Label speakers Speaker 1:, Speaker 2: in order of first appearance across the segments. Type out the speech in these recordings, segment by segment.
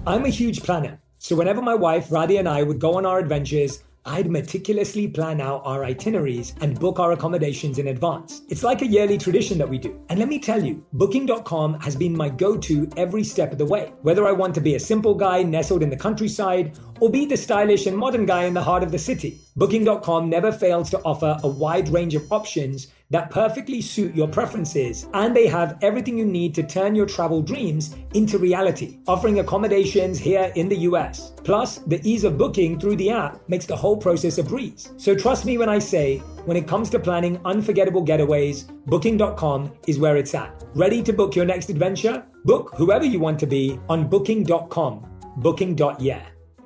Speaker 1: I'm a huge planner. So whenever my wife, Radhi, and I would go on our adventures, I'd meticulously plan out our itineraries and book our accommodations in advance. It's like a yearly tradition that we do. And let me tell you, Booking.com has been my go-to every step of the way. Whether I want to be a simple guy nestled in the countryside or be the stylish and modern guy in the heart of the city, Booking.com never fails to offer a wide range of options that perfectly suit your preferences, and they have everything you need to turn your travel dreams into reality, offering accommodations here in the US. Plus, the ease of booking through the app makes the whole process a breeze. So trust me when I say, when it comes to planning unforgettable getaways, Booking.com is where it's at. Ready to book your next adventure? Book whoever you want to be on Booking.com. Booking.yeah.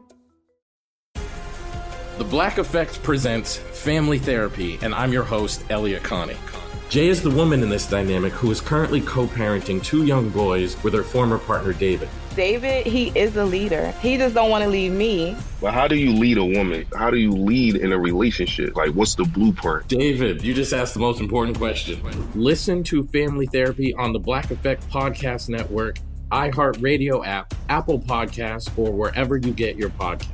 Speaker 2: The Black Effect presents Family Therapy, and I'm your host, Elliot Connie. Jay is the woman in this dynamic who is currently co-parenting 2 young boys with her former partner, David.
Speaker 3: David, he is a leader. He just don't want to leave me.
Speaker 4: But how do you lead a woman? How do you lead in a relationship? Like, what's the blueprint?
Speaker 2: David, you just asked the most important question. Listen to Family Therapy on the Black Effect Podcast Network, iHeartRadio app, Apple Podcasts, or wherever you get your podcasts.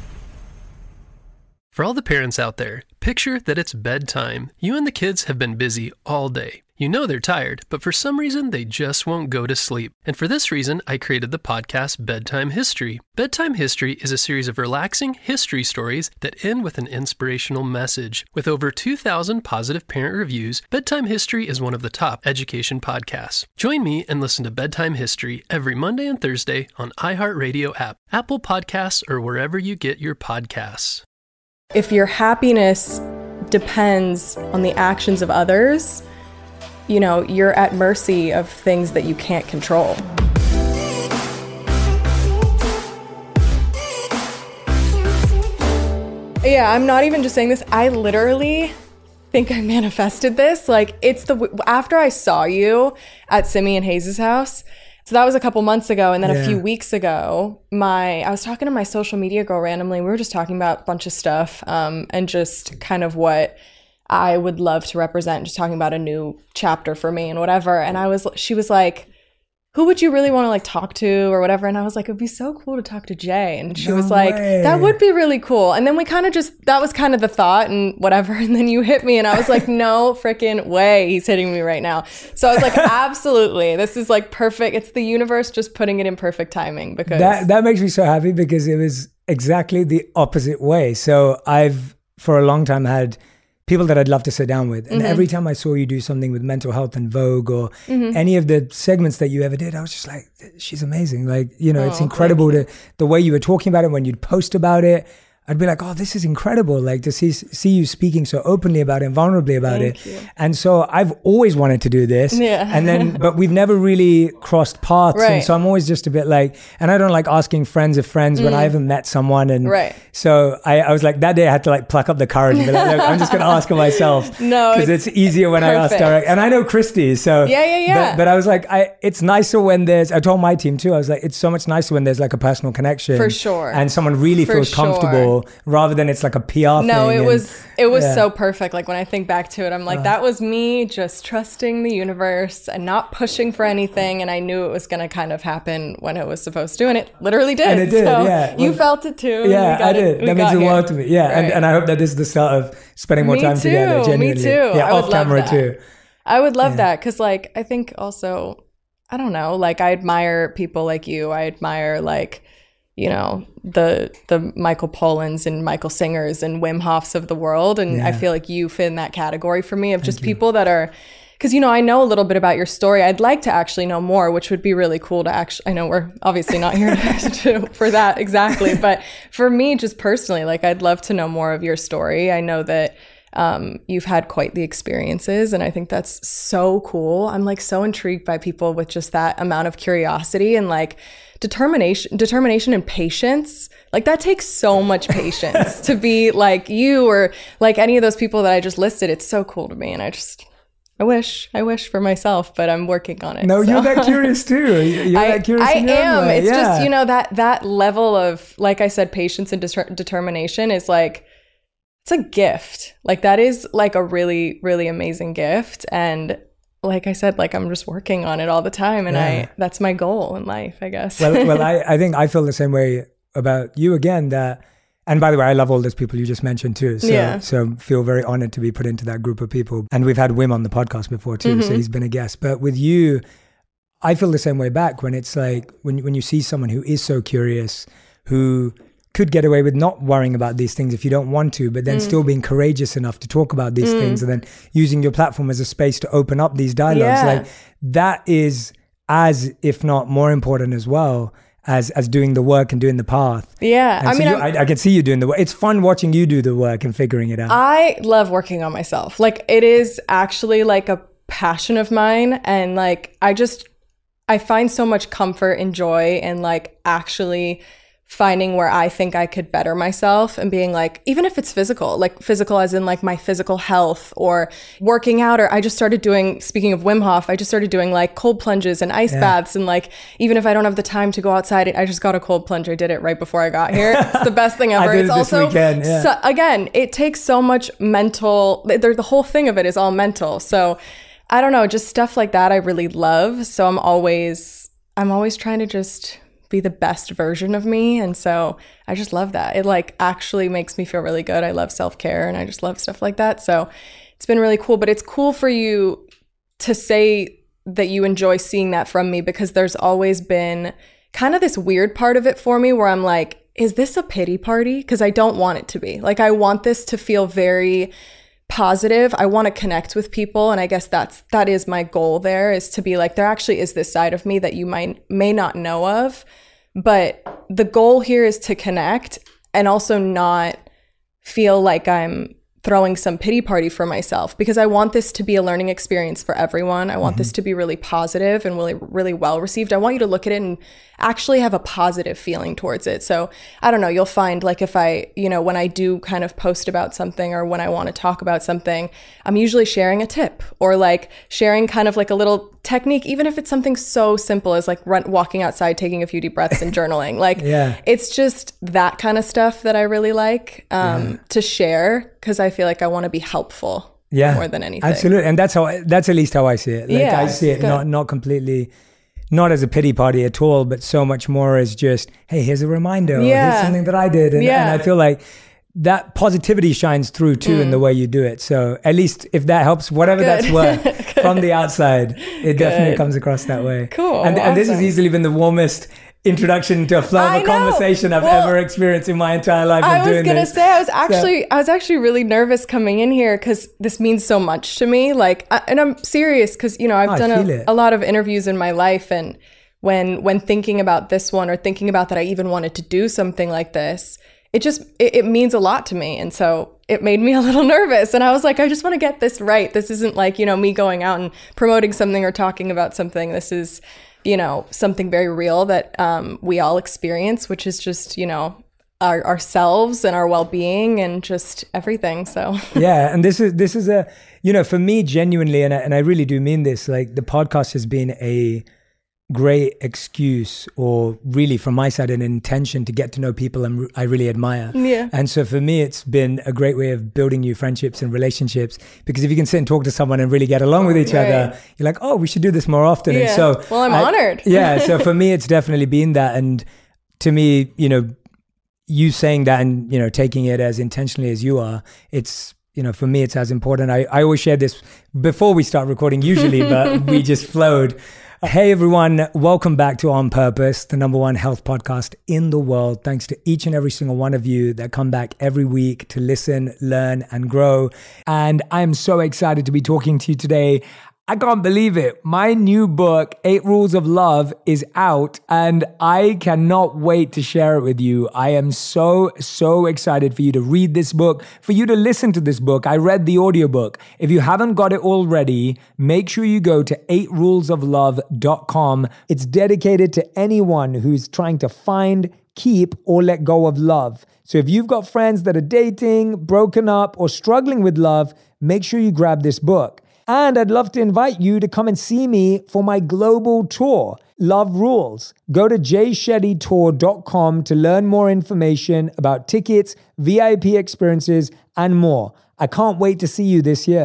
Speaker 5: For all the parents out there, picture that it's bedtime. You and the kids have been busy all day. You know they're tired, but for some reason, they just won't go to sleep. And for this reason, I created the podcast Bedtime History. Bedtime History is a series of relaxing history stories that end with an inspirational message. With over 2,000 positive parent reviews, Bedtime History is one of the top education podcasts. Join me and listen to Bedtime History every Monday and Thursday on iHeartRadio app, Apple Podcasts, or wherever you get your podcasts.
Speaker 6: If your happiness depends on the actions of others, you know, you're at mercy of things that you can't control. Yeah, I'm not even just saying this. I literally think I manifested this. Like, it's after I saw you at Simi and Hayes' house. So that was a couple months ago. And then a few weeks ago, I was talking to my social media girl randomly. We were just talking about a bunch of stuff and just kind of what I would love to represent, just talking about a new chapter for me and whatever. And she was like, who would you really want to like talk to or whatever? And I was like, it would be so cool to talk to Jay. And she was like, that would be really cool. And then we kind of that was kind of the thought and whatever. And then you hit me and I was like, no freaking way he's hitting me right now. So I was like, absolutely. This is like perfect. It's the universe just putting it in perfect timing because
Speaker 1: that makes me so happy because it was exactly the opposite way. So I've, for a long time, had people that I'd love to sit down with. And every time I saw you do something with mental health and Vogue or any of the segments that you ever did, I was just like, she's amazing. Like, you know, it's incredible the way you were talking about it when you'd post about it. I'd be like, oh, this is incredible. Like to see you speaking so openly about it and vulnerably about it. You. And so I've always wanted to do this. Yeah. And then, but we've never really crossed paths. Right. And so I'm always just a bit like, and I don't like asking friends of friends when I haven't met someone. And so I was like, that day I had to like pluck up the courage and be like, look, I'm just going to ask her myself. No, because it's easier when I ask direct. And I know Christy. So yeah. But I was like, it's nicer when I told my team too, I was like, it's so much nicer when there's like a personal connection. For sure. And someone really feels comfortable. Rather than it's like a PR thing.
Speaker 6: No, it was so perfect. Like when I think back to it, I'm like, that was me just trusting the universe and not pushing for anything. And I knew it was going to kind of happen when it was supposed to. And it literally did.
Speaker 1: And it did,
Speaker 6: so you felt it too.
Speaker 1: Yeah, I did. That means the world to me. Yeah. Right. And I hope that this is the start of spending more time together. Genuinely.
Speaker 6: Me too.
Speaker 1: Yeah, off camera too.
Speaker 6: I would love that. Because like, I think also, I don't know, like I admire people like you. I admire like, you know, the Michael Pollans and Michael Singers and Wim Hofs of the world. And I feel like you fit in that category for me of just people that are, because, you know, I know a little bit about your story. I'd like to actually know more, which would be really cool to actually, I know we're obviously not here for that exactly. But for me, just personally, like I'd love to know more of your story. I know that you've had quite the experiences and I think that's so cool. I'm like so intrigued by people with just that amount of curiosity and like determination and patience. Like that takes so much patience to be like you or like any of those people that I just listed. It's so cool to me. And I wish for myself, but I'm working on it.
Speaker 1: No, so. You're that curious too. You're that curious.
Speaker 6: I am. It's just, you know, that level of, like I said, patience and determination is like, it's a gift. Like that is like a really, really amazing gift. And like I said, like I'm just working on it all the time, and that's my goal in life, I guess.
Speaker 1: Well, I think I feel the same way about you again. That, and by the way, I love all those people you just mentioned too. So feel very honored to be put into that group of people. And we've had Wim on the podcast before too, so he's been a guest. But with you, I feel the same way back when it's like when you see someone who is so curious, who could get away with not worrying about these things if you don't want to, but then still being courageous enough to talk about these things, and then using your platform as a space to open up these dialogues. Like that is as, if not more important as well as doing the work and doing the path.
Speaker 6: Yeah.
Speaker 1: And I mean, I can see you doing the work. It's fun watching you do the work and figuring it out.
Speaker 6: I love working on myself. Like it is actually like a passion of mine. And like, I find so much comfort and joy in like actually finding where I think I could better myself and being like, even if it's physical as in like my physical health or working out, or I just started doing, speaking of Wim Hof, I just started doing like cold plunges and ice baths. And like, even if I don't have the time to go outside, I just got a cold plunge. I did it right before I got here. It's the best thing ever.
Speaker 1: I did
Speaker 6: it's
Speaker 1: it this
Speaker 6: also,
Speaker 1: weekend,
Speaker 6: so, again, it takes so much mental, the whole thing of it is all mental. So I don't know, just stuff like that I really love. So I'm always trying to just be the best version of me. And so I just love that. It like actually makes me feel really good. I love self-care and I just love stuff like that. So it's been really cool, but it's cool for you to say that you enjoy seeing that from me, because there's always been kind of this weird part of it for me where I'm like, is this a pity party? Because I don't want it to be. Like I want this to feel very positive. I want to connect with people. And I guess that is my goal there, is to be like, there actually is this side of me that you may not know of. But the goal here is to connect and also not feel like I'm throwing some pity party for myself, because I want this to be a learning experience for everyone. I want this to be really positive and really, really well received. I want you to look at it and actually have a positive feeling towards it. So I don't know, you'll find like if I, when I do kind of post about something or when I want to talk about something, I'm usually sharing a tip or like sharing kind of like a little technique, even if it's something so simple as like walking outside, taking a few deep breaths and journaling. Like it's just that kind of stuff that I really like to share, because I feel like I want to be helpful more than anything.
Speaker 1: Absolutely. And that's at least how I see it. Like I see it not completely, not as a pity party at all, but so much more as just, hey, here's a reminder. Or here's something that I did. And I feel like that positivity shines through too in the way you do it. So at least if that helps, whatever that's worth from the outside, it definitely comes across that way.
Speaker 6: Cool.
Speaker 1: And this has easily been the warmest introduction to a flow of a conversation I've ever experienced in my entire life.
Speaker 6: I was going to say, I was actually really nervous coming in here because this means so much to me. Like, and I'm serious because, I've done a lot of interviews in my life. And when thinking about this one or thinking about that I even wanted to do something like this, it means a lot to me. And so it made me a little nervous. And I was like, I just want to get this right. This isn't like, me going out and promoting something or talking about something. This is, something very real that we all experience, which is just, ourselves and our well-being and just everything. So
Speaker 1: yeah. And this is a, for me genuinely, and I really do mean this, like the podcast has been a great excuse, or really from my side an intention to get to know people I really admire. Yeah. And so for me it's been a great way of building new friendships and relationships, because if you can sit and talk to someone and really get along with each other, you're like, oh, we should do this more often. And so
Speaker 6: I'm honored.
Speaker 1: So for me it's definitely been that. And to me, you saying that and taking it as intentionally as you are, it's for me it's as important. I always share this before we start recording usually, but we just flowed. Hey everyone, welcome back to On Purpose, the #1 health podcast in the world. Thanks to each and every single one of you that come back every week to listen, learn, and grow. And I'm so excited to be talking to you today. I can't believe it. My new book, 8 Rules of Love, is out and I cannot wait to share it with you. I am so excited for you to read this book, for you to listen to this book. I read the audiobook. If you haven't got it already, make sure you go to 8rulesoflove.com. It's dedicated to anyone who's trying to find, keep, or let go of love. So if you've got friends that are dating, broken up, or struggling with love, make sure you grab this book. And I'd love to invite you to come and see me for my global tour, Love Rules. Go to jayshettytour.com to learn more information about tickets, VIP experiences, and more. I can't wait to see you this year.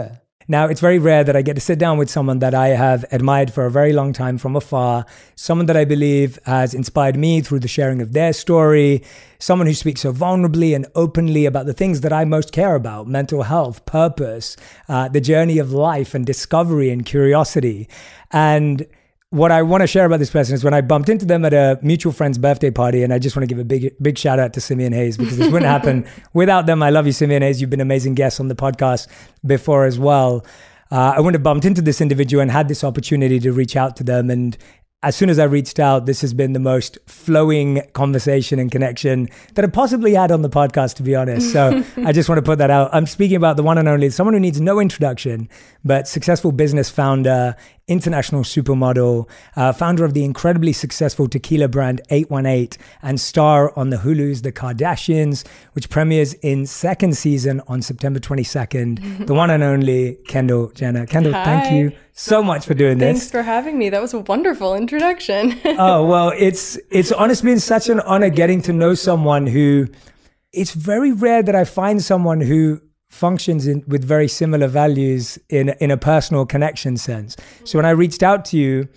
Speaker 1: Now, it's very rare that I get to sit down with someone that I have admired for a very long time from afar, someone that I believe has inspired me through the sharing of their story, someone who speaks so vulnerably and openly about the things that I most care about: mental health, purpose, the journey of life and discovery and curiosity. And what I want to share about this person is when I bumped into them at a mutual friend's birthday party, and I just want to give a big shout out to Simeon Hayes, because this wouldn't happen without them. I love you, Simeon Hayes. You've been amazing guests on the podcast before as well. I wouldn't have bumped into this individual and had this opportunity to reach out to them. And as soon as I reached out, this has been the most flowing conversation and connection that I've possibly had on the podcast, to be honest. So I just want to put that out. I'm speaking about the one and only, someone who needs no introduction, but successful business founder, international supermodel, founder of the incredibly successful tequila brand 818, and star on the Hulu's The Kardashians, which premieres in second season on September 22nd. The one and only Kendall Jenner. Kendall,
Speaker 6: Hi.
Speaker 1: Thank you so much for doing this.
Speaker 6: Thanks for having me. That was a wonderful introduction.
Speaker 1: Oh, well, it's honestly been such an honor getting to know someone who, it's very rare that I find someone who functions with very similar values in a personal connection sense. So when I reached out to you,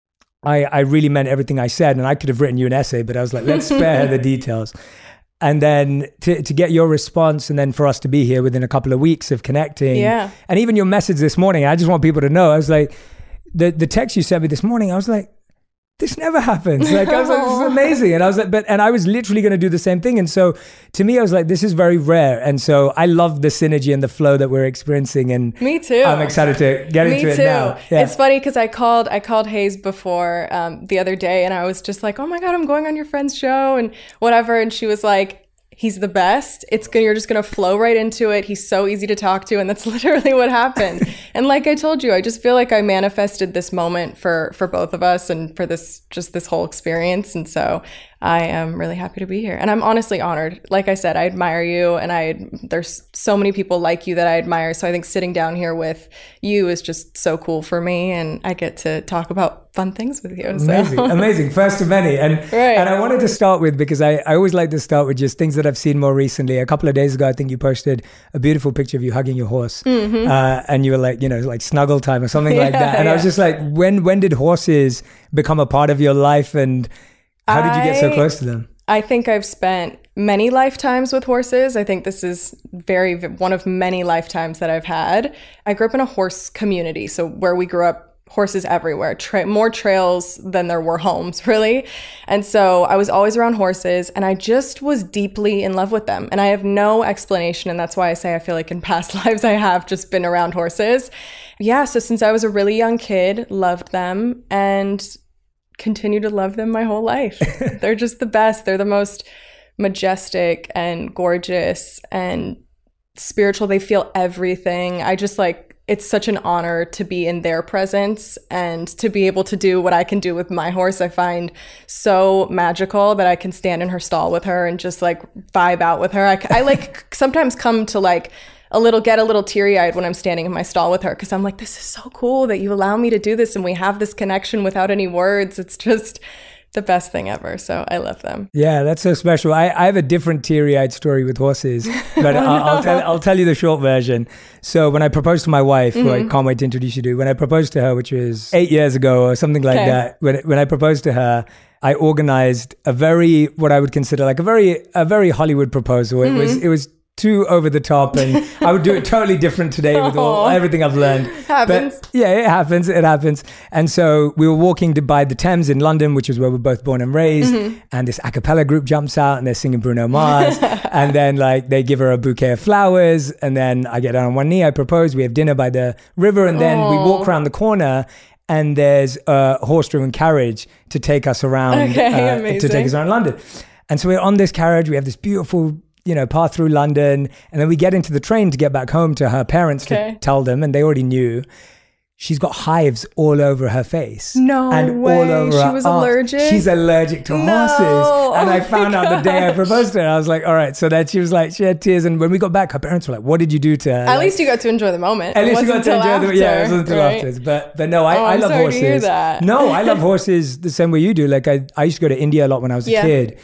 Speaker 1: I really meant everything I said, and I could have written you an essay, but I was like, let's spare her the details. And then to get your response, and then for us to be here within a couple of weeks of connecting.
Speaker 6: Yeah.
Speaker 1: And even your message this morning, I just want people to know, I was like, the text you sent me this morning, I was like, this never happens. Like, I was like, this is amazing. And I was like, and I was literally going to do the same thing. And so to me, I was like, this is very rare. And so I love the synergy and the flow that we're experiencing. And
Speaker 6: Me too.
Speaker 1: I'm excited to get into it now. Yeah.
Speaker 6: It's funny because I called Hayes before the other day, and I was just like, oh my God, I'm going on your friend's show and whatever. And she was like, he's the best. You're just going to flow right into it. He's so easy to talk to. And that's literally what happened. And like I told you, I just feel like I manifested this moment for both of us and for this whole experience. And so I am really happy to be here. And I'm honestly honored. Like I said, I admire you, and there's so many people like you that I admire. So I think sitting down here with you is just so cool for me, and I get to talk about fun things with you. So.
Speaker 1: Amazing. First of many. And
Speaker 6: Right.
Speaker 1: And I wanted to start with, because I always like to start with just things that I've seen more recently. A couple of days ago, I think you posted a beautiful picture of you hugging your horse. Mm-hmm. And you were like, like snuggle time or something like that. And I was just like, when did horses become a part of your life, and how did you get so close to them?
Speaker 6: I think I've spent many lifetimes with horses. I think this is one of many lifetimes that I've had. I grew up in a horse community. So where we grew up, horses everywhere, more trails than there were homes, really. And so I was always around horses, and I just was deeply in love with them. And I have no explanation. And that's why I say I feel like in past lives I have just been around horses. Yeah, so since I was a really young kid, loved them, and continue to love them my whole life. They're just the best. They're the most majestic and gorgeous and spiritual. They feel everything. It's such an honor to be in their presence and to be able to do what I can do with my horse. I find so magical that I can stand in her stall with her and just like vibe out with her. I like sometimes come to like get a little teary-eyed when I'm standing in my stall with her, because I'm like, this is so cool that you allow me to do this and we have this connection without any words. It's just the best thing ever. So I love them.
Speaker 1: Yeah, that's so special. I have a different teary-eyed story with horses, but I'll tell you the short version. So when I proposed to my wife, who I can't wait to introduce you to, when I proposed to her, which was 8 years ago or something like that, when I proposed to her, I organized what I would consider like a very Hollywood proposal. It was too over the top, and I would do it totally different today with everything I've learned.
Speaker 6: Happens.
Speaker 1: But yeah, it happens. And so we were walking by the Thames in London, which is where we're both born and raised. And this a cappella group jumps out and they're singing Bruno Mars. And then like they give her a bouquet of flowers. And then I get down on one knee, I propose, we have dinner by the river. And then we walk around the corner, and there's a horse-driven carriage to take us around, to take us around London. And so we're on this carriage. We have this beautiful path through London, and then we get into the train to get back home to her parents to tell them, and they already knew. She's got hives all over her face.
Speaker 6: No
Speaker 1: and
Speaker 6: way.
Speaker 1: All over
Speaker 6: she was allergic?
Speaker 1: She's allergic to horses. And I found out the day I proposed to her. I was like, all right. So then she was like, she had tears. And when we got back, her parents were like, what did you do to her?
Speaker 6: At least you got to enjoy the moment.
Speaker 1: At least you got to enjoy the, yeah, it wasn't until afterwards. But no, I love horses.
Speaker 6: To hear that.
Speaker 1: No, I love horses the same way you do. Like I used to go to India a lot when I was a kid.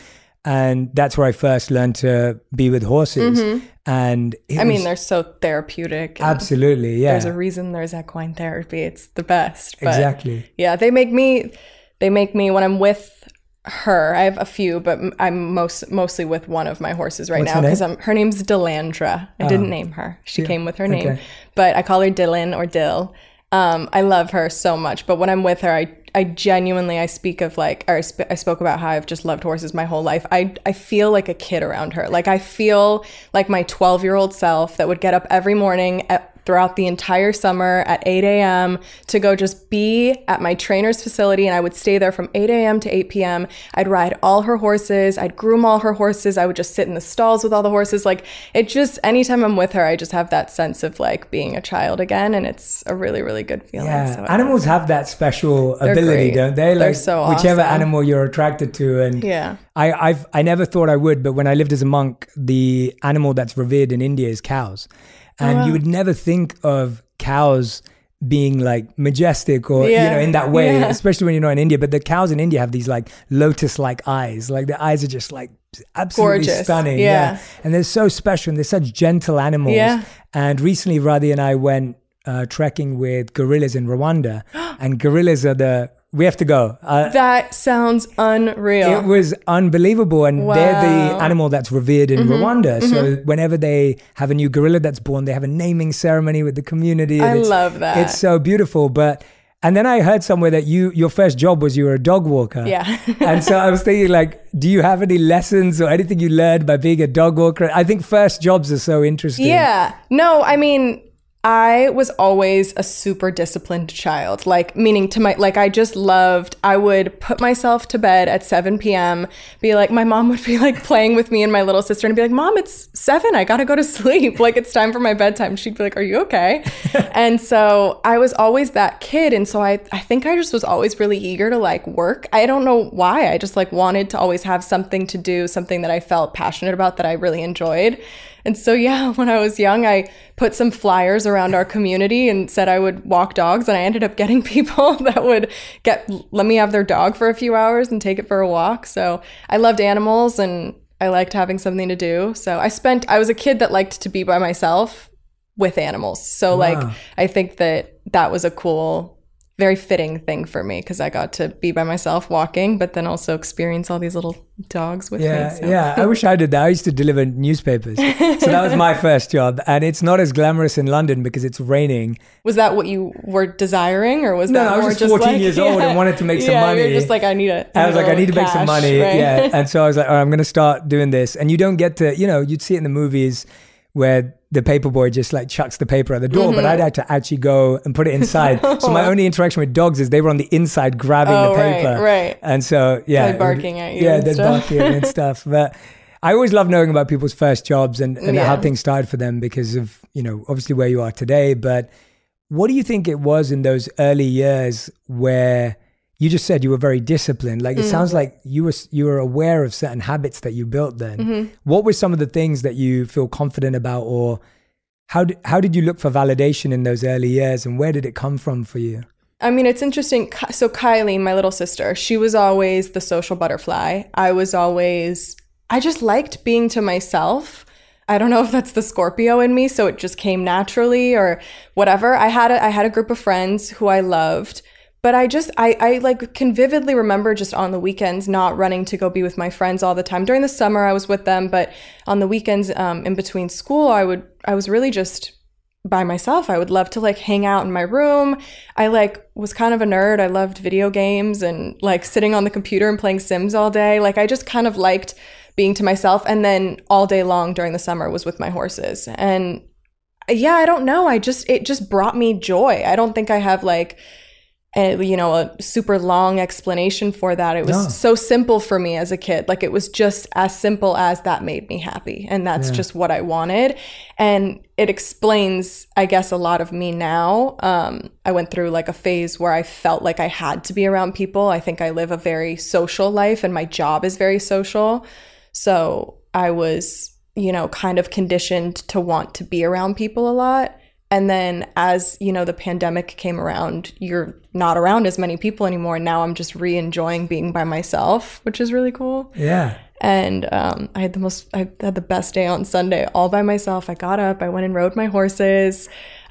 Speaker 1: And that's where I first learned to be with horses. And
Speaker 6: they're so therapeutic.
Speaker 1: Absolutely, yeah.
Speaker 6: There's a reason there's equine therapy. It's the best. But
Speaker 1: exactly.
Speaker 6: Yeah, they make me when I'm with her. I have a few, but I'm mostly with one of my horses right now because her name's Delandra. I didn't name her. She came with her name, but I call her Dylan or Dill. I love her so much, but when I'm with her, I genuinely, I speak of like, or I spoke about how I've just loved horses my whole life. I feel like a kid around her. Like I feel like my 12-year-old self that would get up every morning throughout the entire summer at 8 a.m. to go just be at my trainer's facility, and I would stay there from 8 a.m. to 8 p.m. I'd ride all her horses. I'd groom all her horses. I would just sit in the stalls with all the horses. Like it just, anytime I'm with her, I just have that sense of like being a child again, and it's a really, really good feeling.
Speaker 1: Yeah,
Speaker 6: so
Speaker 1: animals have that special ability, don't they? Like
Speaker 6: they're so
Speaker 1: whichever
Speaker 6: awesome.
Speaker 1: animal you're attracted to. And
Speaker 6: yeah.
Speaker 1: I never thought I would, but when I lived as a monk, the animal that's revered in India is cows. And you would never think of cows being like majestic or, in that way, especially when you're not in India. But the cows in India have these like lotus-like eyes. Like the eyes are just like absolutely
Speaker 6: gorgeous.
Speaker 1: Stunning. Yeah. And they're so special and they're such gentle animals. Yeah. And recently Radhi and I went trekking with gorillas in Rwanda. And gorillas are we have to go.
Speaker 6: That sounds unreal.
Speaker 1: It was unbelievable. And they're the animal that's revered in Rwanda. So whenever they have a new gorilla that's born, they have a naming ceremony with the community.
Speaker 6: I love that.
Speaker 1: It's so beautiful. And then I heard somewhere that your first job was you were a dog walker.
Speaker 6: Yeah.
Speaker 1: And so I was thinking like, do you have any lessons or anything you learned by being a dog walker? I think first jobs are so interesting.
Speaker 6: Yeah. No, I mean, I was always a super disciplined child, like meaning I would put myself to bed at 7 p.m., be like, my mom would be like playing with me and my little sister and be like, Mom, it's 7. I got to go to sleep. Like it's time for my bedtime. She'd be like, are you okay? And so I was always that kid. And so I think I just was always really eager to like work. I don't know why. I just like wanted to always have something to do, something that I felt passionate about that I really enjoyed. And so, when I was young, I put some flyers around our community and said I would walk dogs. And I ended up getting people that would let me have their dog for a few hours and take it for a walk. So I loved animals and I liked having something to do. So I was a kid that liked to be by myself with animals. So like, I think that was a cool, very fitting thing for me because I got to be by myself walking, but then also experience all these little dogs with me. So.
Speaker 1: Yeah, I wish I did that. I used to deliver newspapers. So that was my first job. And it's not as glamorous in London because it's raining. Was
Speaker 6: that what you were desiring or was that
Speaker 1: I was just 14 years old and wanted to make some money.
Speaker 6: You're just like, I need to
Speaker 1: make some money.
Speaker 6: Right?
Speaker 1: Yeah. And so I was like, all right, I'm going to start doing this. And you don't get to, you'd see it in the movies where the paper boy just like chucks the paper at the door, but I'd had to actually go and put it inside. So my only interaction with dogs is they were on the inside grabbing the paper.
Speaker 6: Right.
Speaker 1: And so,
Speaker 6: like barking at you.
Speaker 1: Yeah, they're barking and stuff. But I always love knowing about people's first jobs and how things started for them because of, obviously where you are today. But what do you think it was in those early years where you just said you were very disciplined? Like it sounds like you were aware of certain habits that you built then. What were some of the things that you feel confident about, or how did you look for validation in those early years, and where did it come from for you?
Speaker 6: I mean, it's interesting. So Kylie, my little sister, she was always the social butterfly. I just liked being to myself. I don't know if that's the Scorpio in me, so it just came naturally or whatever. I had a group of friends who I loved. But I like can vividly remember just on the weekends not running to go be with my friends all the time. During the summer, I was with them, but on the weekends in between school, I was really just by myself. I would love to like hang out in my room. I like was kind of a nerd. I loved video games and like sitting on the computer and playing Sims all day. Like I just kind of liked being to myself. And then all day long during the summer was with my horses. And I don't know. It just brought me joy. I don't think I have like a super long explanation for that. It was so simple for me as a kid. Like it was just as simple as that made me happy. And that's just what I wanted. And it explains, I guess, a lot of me now. I went through like a phase where I felt like I had to be around people. I think I live a very social life and my job is very social. So I was, kind of conditioned to want to be around people a lot. And then as, the pandemic came around, you're not around as many people anymore. And now I'm just re-enjoying being by myself, which is really cool.
Speaker 1: Yeah.
Speaker 6: And I had the best day on Sunday all by myself. I got up, I went and rode my horses.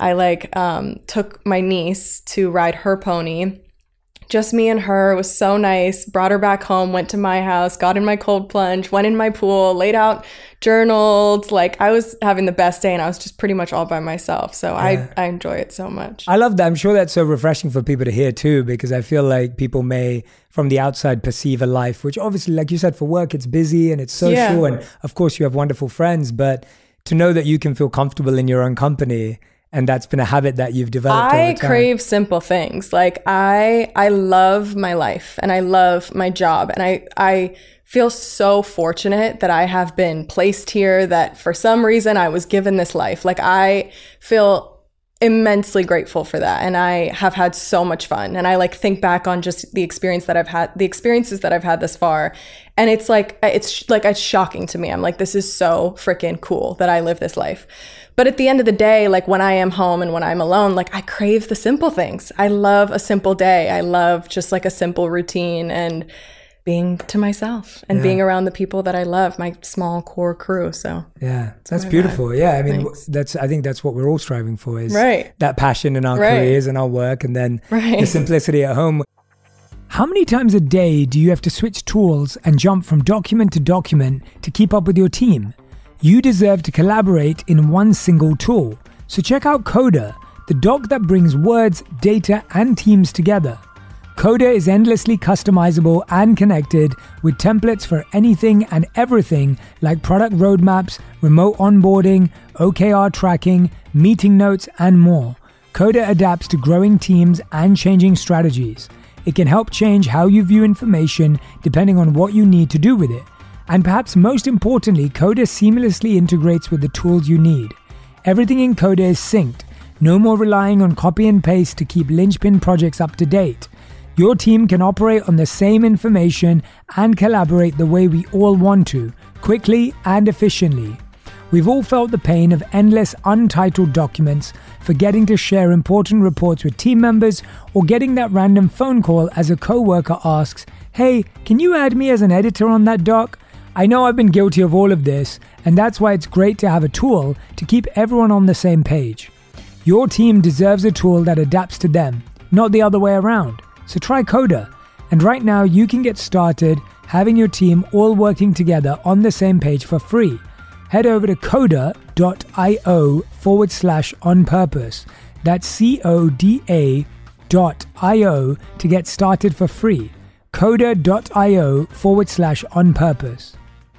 Speaker 6: I took my niece to ride her pony. Just me and her. It was so nice. Brought her back home, went to my house, got in my cold plunge, went in my pool, laid out, journaled. Like, I was having the best day, and I was just pretty much all by myself. So I enjoy it so much.
Speaker 1: I love that. I'm sure that's so refreshing for people to hear too, because I feel like people may, from the outside, perceive a life, which obviously, like you said, for work, it's busy and it's social. And of course, you have wonderful friends, but to know that you can feel comfortable in your own company, and that's been a habit that you've developed over time.
Speaker 6: I crave simple things. Like, I love my life and I love my job. And I feel so fortunate that I have been placed here, that for some reason I was given this life. Like, I feel immensely grateful for that. And I have had so much fun. And I think back on just the experiences that I've had this far. And it's shocking to me. I'm like, this is so freaking cool that I live this life. But at the end of the day, like, when I am home and when I'm alone, like, I crave the simple things. I love a simple day. I love just like a simple routine and being to myself and being around the people that I love, my small core crew. So
Speaker 1: that's beautiful. Vibe. Yeah, I mean, I think that's what we're all striving for, is that passion in our careers and our work, and then the simplicity at home. How many times a day do you have to switch tools and jump from document to document to keep up with your team? You deserve to collaborate in one single tool. So check out Coda, the doc that brings words, data, and teams together. Coda is endlessly customizable and connected with templates for anything and everything, like product roadmaps, remote onboarding, OKR tracking, meeting notes, and more. Coda adapts to growing teams and changing strategies. It can help change how you view information depending on what you need to do with it. And perhaps most importantly, Coda seamlessly integrates with the tools you need. Everything in Coda is synced. No more relying on copy and paste to keep linchpin projects up to date. Your team can operate on the same information and collaborate the way we all want to, quickly and efficiently. We've all felt the pain of endless untitled documents, forgetting to share important reports with team members, or getting that random phone call as a coworker asks, "Hey, can you add me as an editor on that doc?" I know I've been guilty of all of this, and that's why it's great to have a tool to keep everyone on the same page. Your team deserves a tool that adapts to them, not the other way around. So try Coda. And right now you can get started having your team all working together on the same page for free. Head over to coda.io/onpurpose. That's CODA.io to get started for free. coda.io/onpurpose.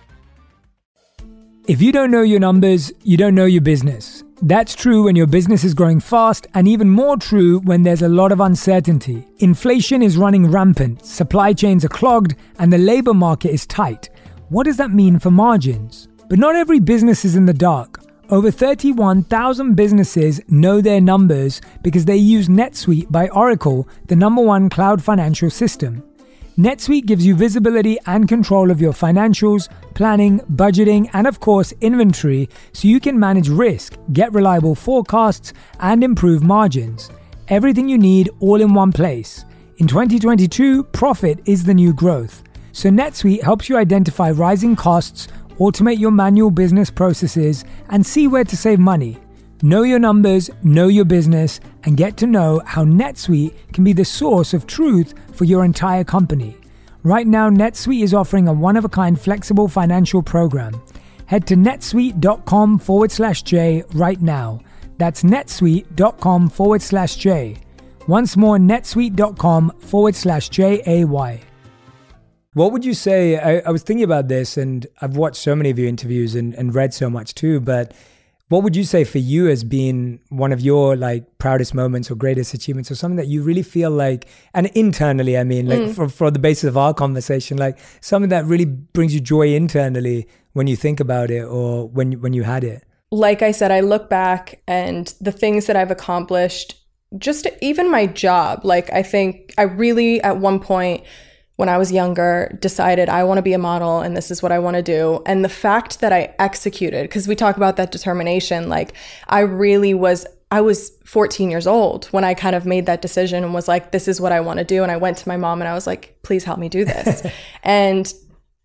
Speaker 1: If you don't know your numbers, you don't know your business. That's true when your business is growing fast, and even more true when there's a lot of uncertainty. Inflation is running rampant, supply chains are clogged, and the labor market is tight. What does that mean for margins? But not every business is in the dark. Over 31,000 businesses know their numbers because they use NetSuite by Oracle, the #1 cloud financial system. NetSuite gives you visibility and control of your financials, planning, budgeting, and of course, inventory, so you can manage risk, get reliable forecasts, and improve margins. Everything you need all in one place. In 2022, profit is the new growth. So NetSuite helps you identify rising costs, automate your manual business processes, and see where to save money. Know your numbers, know your business, and get to know how NetSuite can be the source of truth for your entire company. Right now, NetSuite is offering a one-of-a-kind flexible financial program. Head to netsuite.com/J right now. That's netsuite.com/J. Once more, netsuite.com/JAY. What would you say, I was thinking about this, and I've watched so many of your interviews and read so much too, but what would you say for you has been one of your proudest moments or greatest achievements, or something that you really feel like, and internally, I mean, for the basis of our conversation, something that really brings you joy internally when you think about it or when you had it?
Speaker 6: Like I said, I look back and the things that I've accomplished, just even my job, I think I really, at one point, when I was younger, decided I want to be a model and this is what I want to do. And the fact that I executed, because we talk about that determination, I was 14 years old when I kind of made that decision and was like, this is what I want to do. And I went to my mom and I was like, please help me do this. And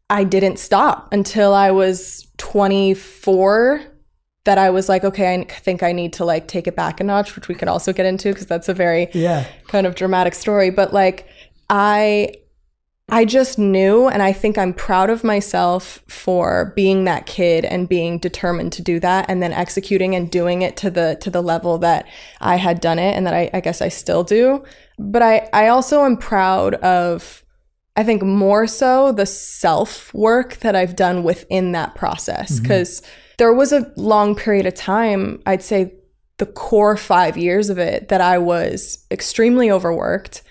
Speaker 6: I didn't stop until I was 24, that I was like, okay, I think I need to like take it back a notch, which we could also get into because that's a very kind of dramatic story. But like I just knew, and I think I'm proud of myself for being that kid and being determined to do that, and then executing and doing it to the level that I had done it, and that I guess I still do. But I also am proud of, I think more so, the self-work that I've done within that process. Because there was a long period of time, I'd say the core 5 years of it, that I was extremely overworked,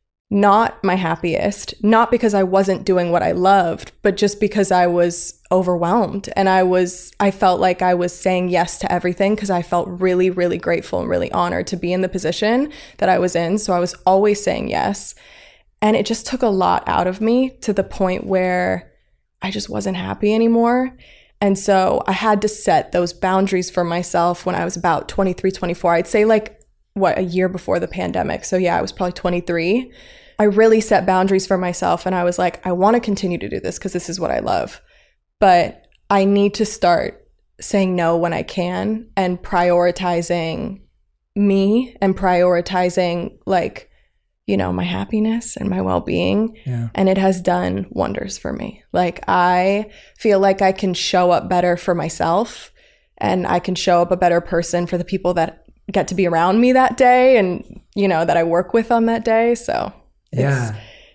Speaker 6: not my happiest, not because I wasn't doing what I loved, but just because I was overwhelmed. And I felt like I was saying yes to everything because I felt really, really grateful and really honored to be in the position that I was in. So I was always saying yes. And it just took a lot out of me to the point where I just wasn't happy anymore. And so I had to set those boundaries for myself when I was about 23, 24. I'd say like, a year before the pandemic. So yeah, I was probably 23. I really set boundaries for myself, and I was like, I want to continue to do this because this is what I love. But I need to start saying no when I can, and prioritizing me, and prioritizing like, you know, my happiness and my well-being. Yeah. And it has done wonders for me. Like, I feel like I can show up better for myself, and I can show up a better person for the people that get to be around me that day, and, you know, that I work with on that day. So So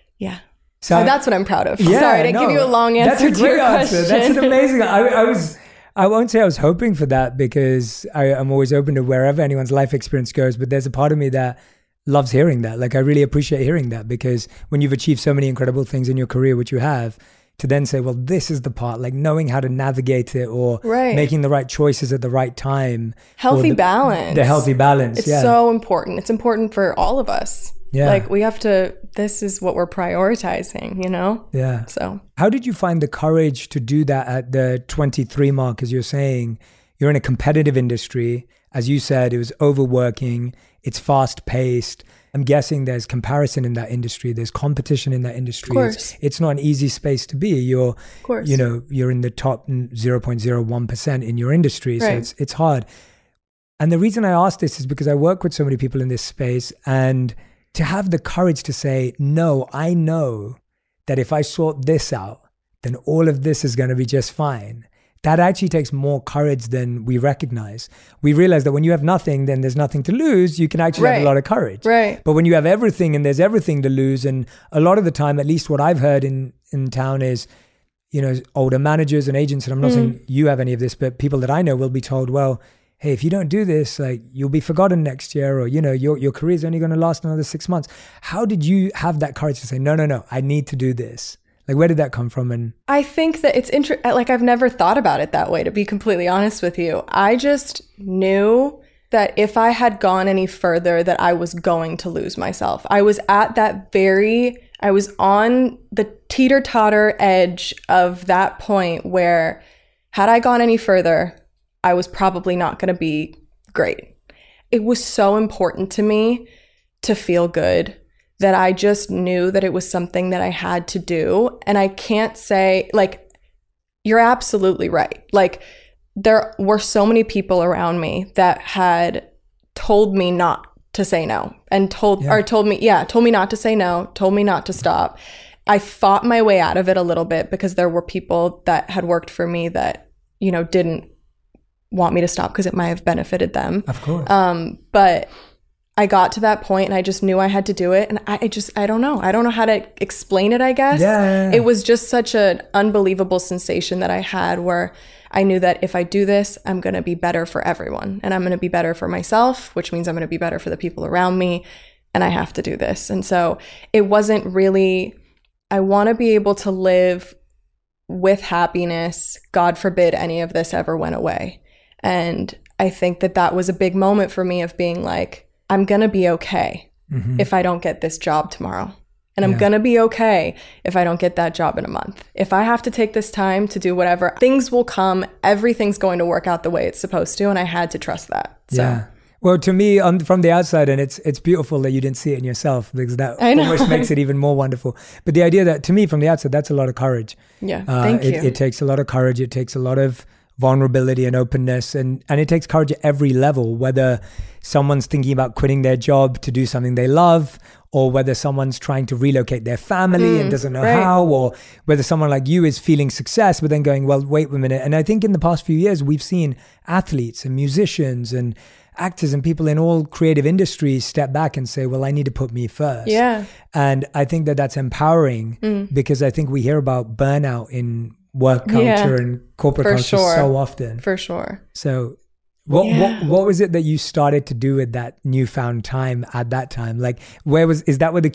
Speaker 6: that's what I'm proud of. Sorry to give you a long answer to your question.
Speaker 1: That's an amazing. I won't say I was hoping for that, because I'm always open to wherever anyone's life experience goes. But there's a part of me that loves hearing that. Like, I really appreciate hearing that, because when you've achieved so many incredible things in your career, which you have, to then say, well, this is the part, like knowing how to navigate it, or making the right choices at the right time.
Speaker 6: Balance.
Speaker 1: The healthy balance.
Speaker 6: It's so important. It's important for all of us. Yeah. Like, we have to, this is what we're prioritizing, you know?
Speaker 1: Yeah.
Speaker 6: So
Speaker 1: how did you find the courage to do that at the 23 mark? As you're saying, you're in a competitive industry. As you said, it was overworking. It's fast paced. I'm guessing there's comparison in that industry. There's competition in that industry.
Speaker 6: Of course.
Speaker 1: It's not an easy space to be. You're in the top 0.01% in your industry.
Speaker 6: Right.
Speaker 1: So it's hard. And the reason I ask this is because I work with so many people in this space, and to have the courage to say, no, I know that if I sort this out, then all of this is going to be just fine. That actually takes more courage than we recognize. We realize that when you have nothing, then there's nothing to lose. You can actually have a lot of courage.
Speaker 6: Right.
Speaker 1: But when you have everything and there's everything to lose, and a lot of the time, at least what I've heard in town is, you know, older managers and agents, and I'm not saying you have any of this, but people that I know will be told, well, hey, if you don't do this, like, you'll be forgotten next year, or, you know, your career's only going to last another 6 months. How did you have that courage to say, no, I need to do this? Like, where did that come from? And
Speaker 6: I think that it's like, I've never thought about it that way, to be completely honest with you. I just knew that if I had gone any further, that I was going to lose myself. I was at I was on the teeter-totter edge of that point where, had I gone any further, I was probably not going to be great. It was so important to me to feel good that I just knew that it was something that I had to do. And I can't say, like, you're absolutely right. Like, there were so many people around me that had told me not to say no, and told me not to say no, told me not to stop. I fought my way out of it a little bit, because there were people that had worked for me that, you know, didn't want me to stop because it might have benefited them.
Speaker 1: Of course.
Speaker 6: But I got to that point, and I just knew I had to do it. And I don't know. I don't know how to explain it, I guess.
Speaker 1: Yeah.
Speaker 6: It was just such an unbelievable sensation that I had, where I knew that if I do this, I'm going to be better for everyone. And I'm going to be better for myself, which means I'm going to be better for the people around me. And I have to do this. And so it wasn't really, I want to be able to live with happiness. God forbid any of this ever went away. And I think that was a big moment for me, of being like, I'm going to be okay if I don't get this job tomorrow. And I'm going to be okay if I don't get that job in a month. If I have to take this time to do whatever, things will come. Everything's going to work out the way it's supposed to. And I had to trust that. So.
Speaker 1: Yeah. Well, to me, from the outside, and it's beautiful that you didn't see it in yourself, because that almost makes it even more wonderful. But the idea that, to me, from the outside, that's a lot of courage.
Speaker 6: Yeah, thank you.
Speaker 1: It takes a lot of courage. It takes a lot of vulnerability and openness, and it takes courage at every level, whether someone's thinking about quitting their job to do something they love, or whether someone's trying to relocate their family and doesn't know how, or whether someone like you is feeling success but then going, well, wait a minute. And I think in the past few years, we've seen athletes and musicians and actors and people in all creative industries step back and say, well, I need to put me first.
Speaker 6: Yeah.
Speaker 1: And I think that that's empowering, because I think we hear about burnout in work culture and corporate culture so often.
Speaker 6: For sure.
Speaker 1: So what was it that you started to do with that newfound time at that time? Like, was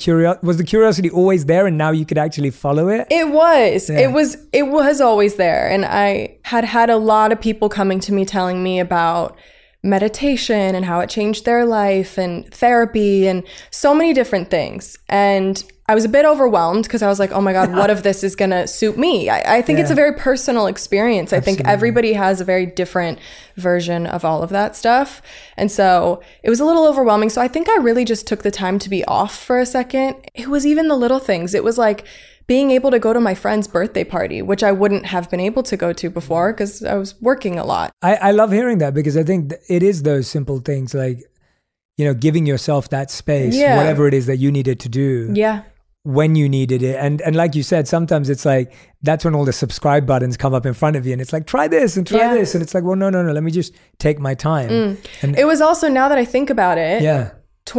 Speaker 1: the curiosity always there, and now you could actually follow it?
Speaker 6: It was. Yeah. It was always there. And I had a lot of people coming to me telling me about meditation and how it changed their life, and therapy, and so many different things. And I was a bit overwhelmed, because I was like, oh my God, what if this is going to suit me? I think it's a very personal experience.
Speaker 1: Absolutely.
Speaker 6: I think everybody has a very different version of all of that stuff. And so it was a little overwhelming. So I think I really just took the time to be off for a second. It was even the little things. It was like being able to go to my friend's birthday party, which I wouldn't have been able to go to before because I was working a lot.
Speaker 1: I love hearing that, because I think it is those simple things, like, giving yourself that space, whatever it is that you needed to do.
Speaker 6: Yeah.
Speaker 1: When you needed it. And like you said, sometimes it's like, that's when all the subscribe buttons come up in front of you, and it's like, try this and try this. And it's like, well, no, let me just take my time. And
Speaker 6: it was also, now that I think about it,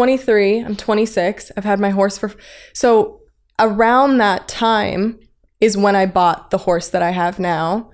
Speaker 6: 23, I'm 26. I've had my horse so around that time is when I bought the horse that I have now,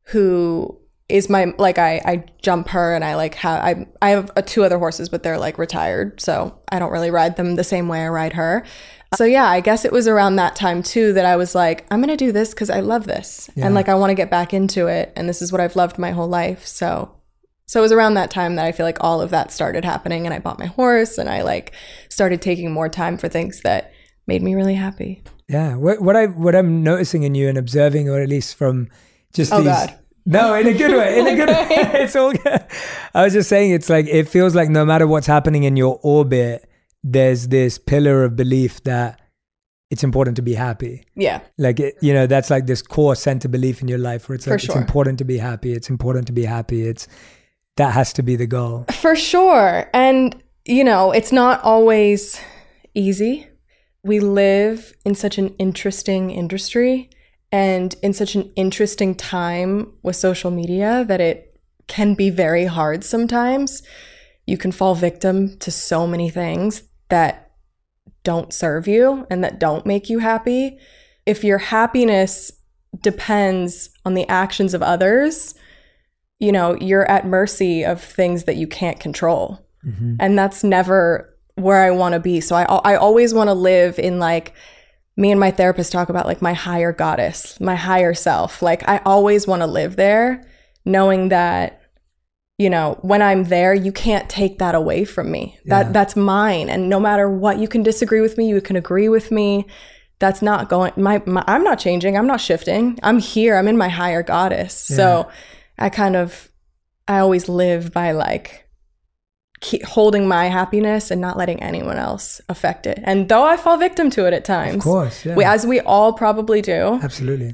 Speaker 6: who is my, like, I jump her, and I have 2 other horses, but they're like retired. So I don't really ride them the same way I ride her. So yeah, I guess it was around that time too that I was like, I'm going to do this because I love this. And like, I want to get back into it. And this is what I've loved my whole life. So it was around that time that I feel like all of that started happening, and I bought my horse, and I like started taking more time for things that made me really happy.
Speaker 1: Yeah. What I'm noticing in you and observing, or at least from just these...
Speaker 6: God.
Speaker 1: No, in a good way. In a good way. It's all good. I was just saying, it's like, it feels like no matter what's happening in your orbit, there's this pillar of belief that it's important to be happy.
Speaker 6: Yeah.
Speaker 1: Like, that's like this core center belief in your life, where it's like, it's important to be happy. It's important to be happy. That has to be the goal.
Speaker 6: For sure. And, it's not always easy. We live in such an interesting industry and in such an interesting time with social media that it can be very hard sometimes. You can fall victim to so many things that don't serve you and that don't make you happy. If your happiness depends on the actions of others, you're at mercy of things that you can't control. Mm-hmm. And that's never where I want to be. So I always want to live in, like, me and my therapist talk about, like, my higher goddess, my higher self. Like, I always want to live there, knowing that, when I'm there, you can't take that away from me. That's mine. And no matter what, you can disagree with me, you can agree with me. That's not going, I'm not changing. I'm not shifting. I'm here. I'm in my higher goddess. Yeah. So I always live by, like, keep holding my happiness and not letting anyone else affect it. And though I fall victim to it at times,
Speaker 1: of course,
Speaker 6: as we all probably do.
Speaker 1: Absolutely.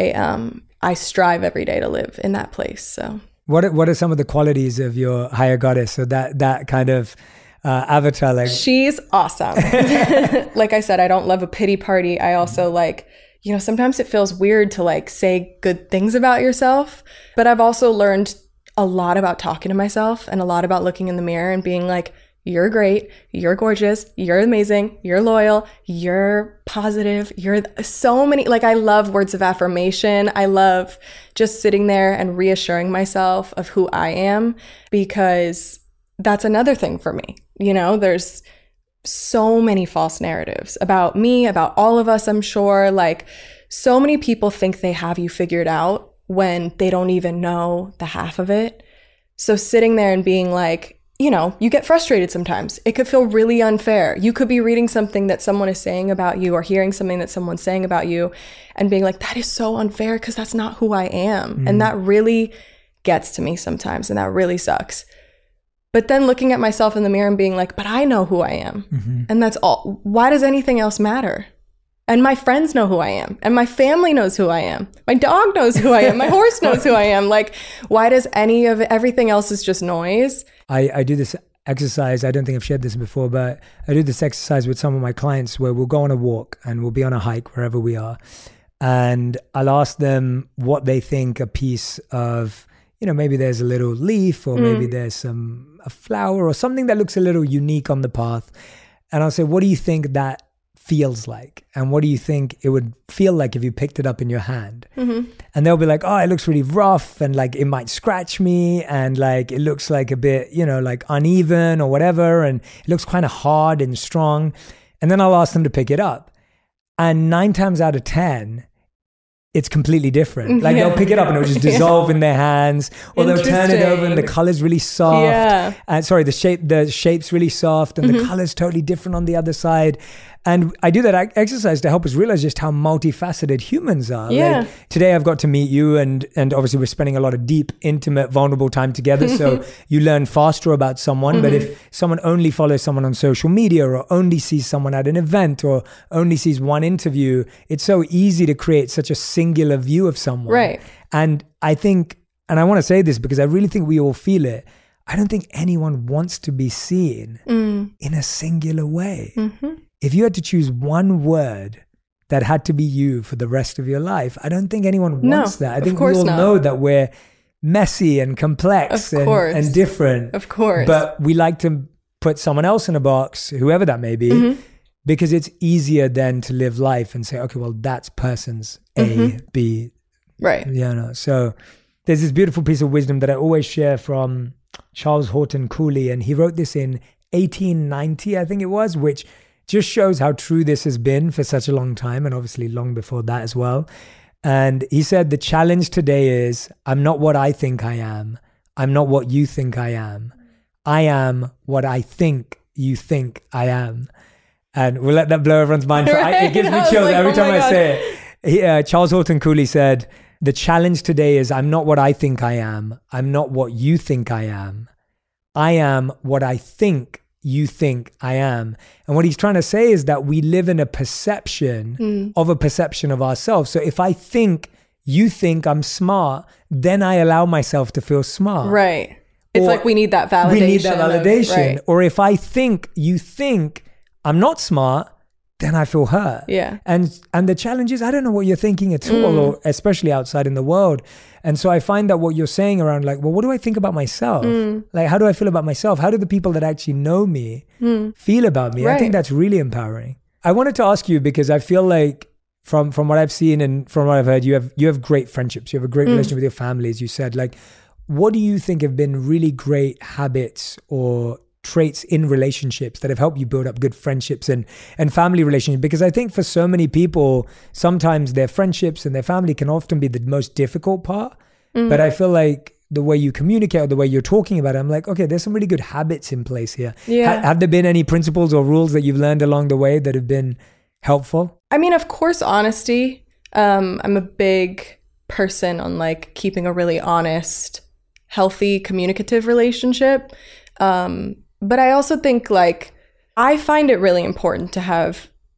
Speaker 6: I strive every day to live in that place. So
Speaker 1: what are some of the qualities of your higher goddess? So that kind of avatar, like,
Speaker 6: she's awesome. Like I said, I don't love a pity party. I also like, sometimes it feels weird to, like, say good things about yourself, but I've also learned a lot about talking to myself and a lot about looking in the mirror and being like, you're great, you're gorgeous, you're amazing, you're loyal, you're positive, you're so many, like, I love words of affirmation. I love just sitting there and reassuring myself of who I am, because that's another thing for me. There's so many false narratives about me, about all of us, I'm sure. Like, so many people think they have you figured out when they don't even know the half of it. So sitting there and being like, you get frustrated sometimes. It could feel really unfair. You could be reading something that someone is saying about you, or hearing something that someone's saying about you, and being like, that is so unfair because that's not who I am. And that really gets to me sometimes, and that really sucks. But then looking at myself in the mirror and being like, but I know who I am.
Speaker 1: Mm-hmm.
Speaker 6: And that's all. Why does anything else matter? And my friends know who I am. And my family knows who I am. My dog knows who I am. My horse knows who I am. Like, why does everything else is just noise?
Speaker 1: I do this exercise. I don't think I've shared this before, but I do this exercise with some of my clients where we'll go on a walk and we'll be on a hike wherever we are. And I'll ask them what they think a piece of, maybe there's a little leaf or maybe there's a flower or something that looks a little unique on the path. And I'll say, what do you think that feels like? And what do you think it would feel like if you picked it up in your hand?
Speaker 6: Mm-hmm.
Speaker 1: And they'll be like, oh, it looks really rough and like it might scratch me and like it looks like a bit, like uneven or whatever. And it looks kind of hard and strong. And then I'll ask them to pick it up. And 9 times out of 10, it's completely different. Like they'll pick it up and it'll just dissolve in their hands, or they'll turn it over and the color's really soft.
Speaker 6: Yeah.
Speaker 1: The shape's really soft and the color's totally different on the other side. And I do that exercise to help us realize just how multifaceted humans are.
Speaker 6: Yeah.
Speaker 1: Like, today I've got to meet you and obviously we're spending a lot of deep, intimate, vulnerable time together. So you learn faster about someone. But if someone only follows someone on social media or only sees someone at an event or only sees one interview, it's so easy to create such a singular view of someone.
Speaker 6: Right.
Speaker 1: And I think, and I want to say this because I really think we all feel it, I don't think anyone wants to be seen in a singular way. Mm-hmm. If you had to choose one word that had to be you for the rest of your life, I don't think anyone wants that. I think we all know that we're messy and complex and different.
Speaker 6: Of course.
Speaker 1: But we like to put someone else in a box, whoever that may be, because it's easier then to live life and say, okay, well, that's person's A, B.
Speaker 6: Right.
Speaker 1: So there's this beautiful piece of wisdom that I always share from Charles Horton Cooley. And he wrote this in 1890, I think it was, which just shows how true this has been for such a long time, and obviously long before that as well. And he said, the challenge today is, I'm not what I think I am. I'm not what you think I am. I am what I think you think I am. And we'll let that blow everyone's mind. It gives me chills every time I say it. Charles Horton Cooley said, the challenge today is, I'm not what I think I am. I'm not what you think I am. I am what I think you think I am. And what he's trying to say is that we live in a perception of a perception of ourselves. So if I think you think I'm smart, then I allow myself to feel smart.
Speaker 6: Right. It's like we need that validation.
Speaker 1: We need that validation. Or if I think you think I'm not smart, then I feel hurt.
Speaker 6: Yeah.
Speaker 1: And the challenge is, I don't know what you're thinking at all, or especially outside in the world. And so I find that what you're saying around like, well, what do I think about myself? Like, how do I feel about myself? How do the people that actually know me feel about me? Right. I think that's really empowering. I wanted to ask you, because I feel like from what I've seen and from what I've heard, you have great friendships. You have a great relationship with your family, as you said. Like, what do you think have been really great habits or traits in relationships that have helped you build up good friendships and family relationships? Because I think for so many people, sometimes their friendships and their family can often be the most difficult part. But I feel like the way you communicate or the way you're talking about it, I'm like, okay, there's some really good habits in place here.
Speaker 6: Yeah.
Speaker 1: Have there been any principles or rules that you've learned along the way that have been helpful?
Speaker 6: I mean, of course, honesty. I'm a big person on like keeping a really honest, healthy, communicative relationship. But I also think like, I find it really important to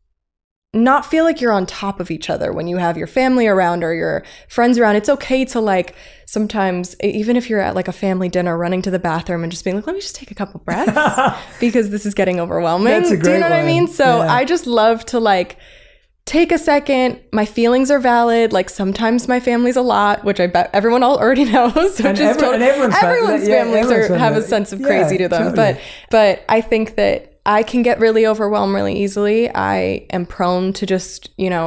Speaker 6: not feel like you're on top of each other when you have your family around or your friends around. It's okay to like, sometimes, even if you're at like a family dinner, running to the bathroom and just being like, let me just take a couple breaths because this is getting overwhelming.
Speaker 1: That's a great
Speaker 6: Do you know what I
Speaker 1: one.
Speaker 6: mean? So
Speaker 1: Yeah.
Speaker 6: I just love to like, take a second. My feelings are valid. Like sometimes my family's a lot, which I bet everyone already knows. Which is
Speaker 1: everyone's
Speaker 6: families have a sense of crazy to them.
Speaker 1: Totally.
Speaker 6: But I think that I can get really overwhelmed really easily. I am prone to just,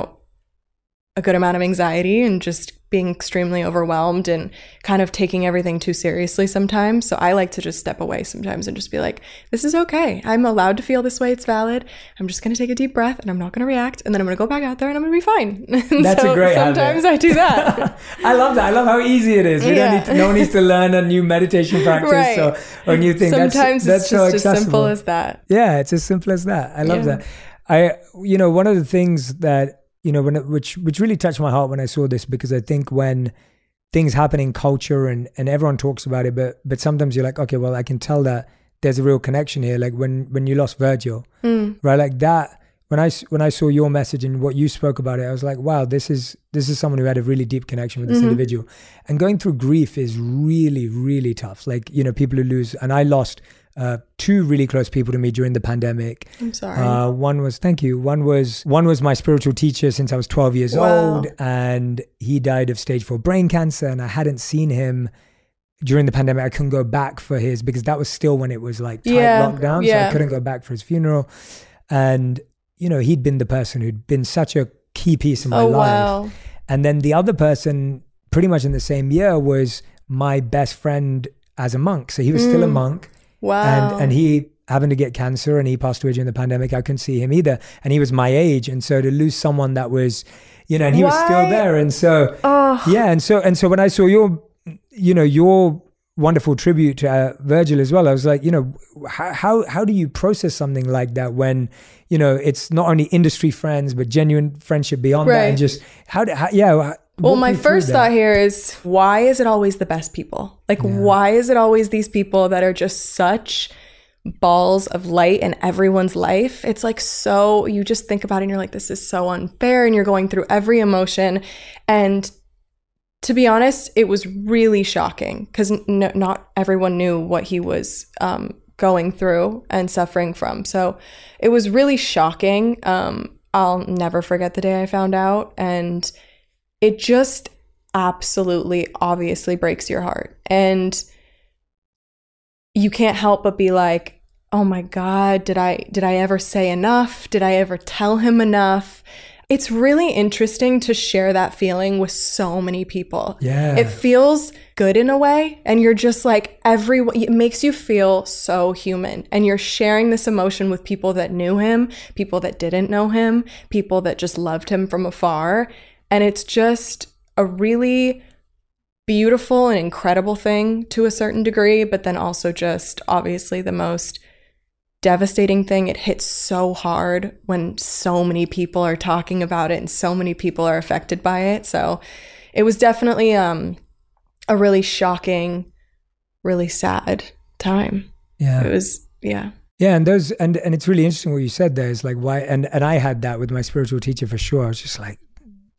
Speaker 6: a good amount of anxiety and just being extremely overwhelmed and kind of taking everything too seriously sometimes. So I like to just step away sometimes and just be like, this is okay. I'm allowed to feel this way. It's valid. I'm just going to take a deep breath and I'm not going to react. And then I'm going to go back out there and I'm going to be fine.
Speaker 1: That's a great habit.
Speaker 6: Sometimes I do that.
Speaker 1: I love that. I love how easy it is. No one needs to learn a new meditation practice or a new thing.
Speaker 6: Sometimes
Speaker 1: that's
Speaker 6: it's
Speaker 1: so
Speaker 6: just as simple as that.
Speaker 1: Yeah, it's as simple as that. I love that. One of the things that, which really touched my heart when I saw this, because I think when things happen in culture and everyone talks about it, but sometimes you're like, okay, well, I can tell that there's a real connection here. Like when you lost Virgil, right? Like that, when I saw your message and what you spoke about it, I was like, wow, this is someone who had a really deep connection with this individual. And going through grief is really, really tough. Like, you know, people who lose, and I lost two really close people to me during the pandemic.
Speaker 6: I'm sorry.
Speaker 1: One was, thank you. One was my spiritual teacher since I was 12 years old, and he died of stage 4 brain cancer, and I hadn't seen him during the pandemic. I couldn't go back for his, because that was still when it was like tight lockdown. So I couldn't go back for his funeral. And, you know, he'd been the person who'd been such a key piece in my life. Wow. And then the other person pretty much in the same year was my best friend as a monk. So he was still a monk.
Speaker 6: Wow.
Speaker 1: And he happened to get cancer and he passed away during the pandemic. I couldn't see him either. And he was my age. And so to lose someone that was, you know, and he was still there. And so, And so when I saw your wonderful tribute to Virgil as well, I was like, you know, how do you process something like that when, you know, it's not only industry friends, but genuine friendship beyond that? And just
Speaker 6: well, my first thought here is, why is it always the best people? Like, why is it always these people that are just such balls of light in everyone's life? It's like, so you just think about it and you're like, this is so unfair, and you're going through every emotion. And to be honest, it was really shocking because not everyone knew what he was going through and suffering from. So it was really shocking. I'll never forget the day I found out. And it just absolutely, obviously breaks your heart. And you can't help but be like, oh my God, did I ever say enough? Did I ever tell him enough? It's really interesting to share that feeling with so many people. Yeah. It feels good in a way. And you're just like, it makes you feel so human. And you're sharing this emotion with people that knew him, people that didn't know him, people that just loved him from afar. And it's just a really beautiful and incredible thing to a certain degree, but then also just obviously the most devastating thing. It hits so hard when so many people are talking about it and so many people are affected by it. So it was definitely a really shocking, really sad time. Yeah. It was, yeah.
Speaker 1: Yeah, and it's really interesting what you said there is like why, and I had that with my spiritual teacher for sure. I was just like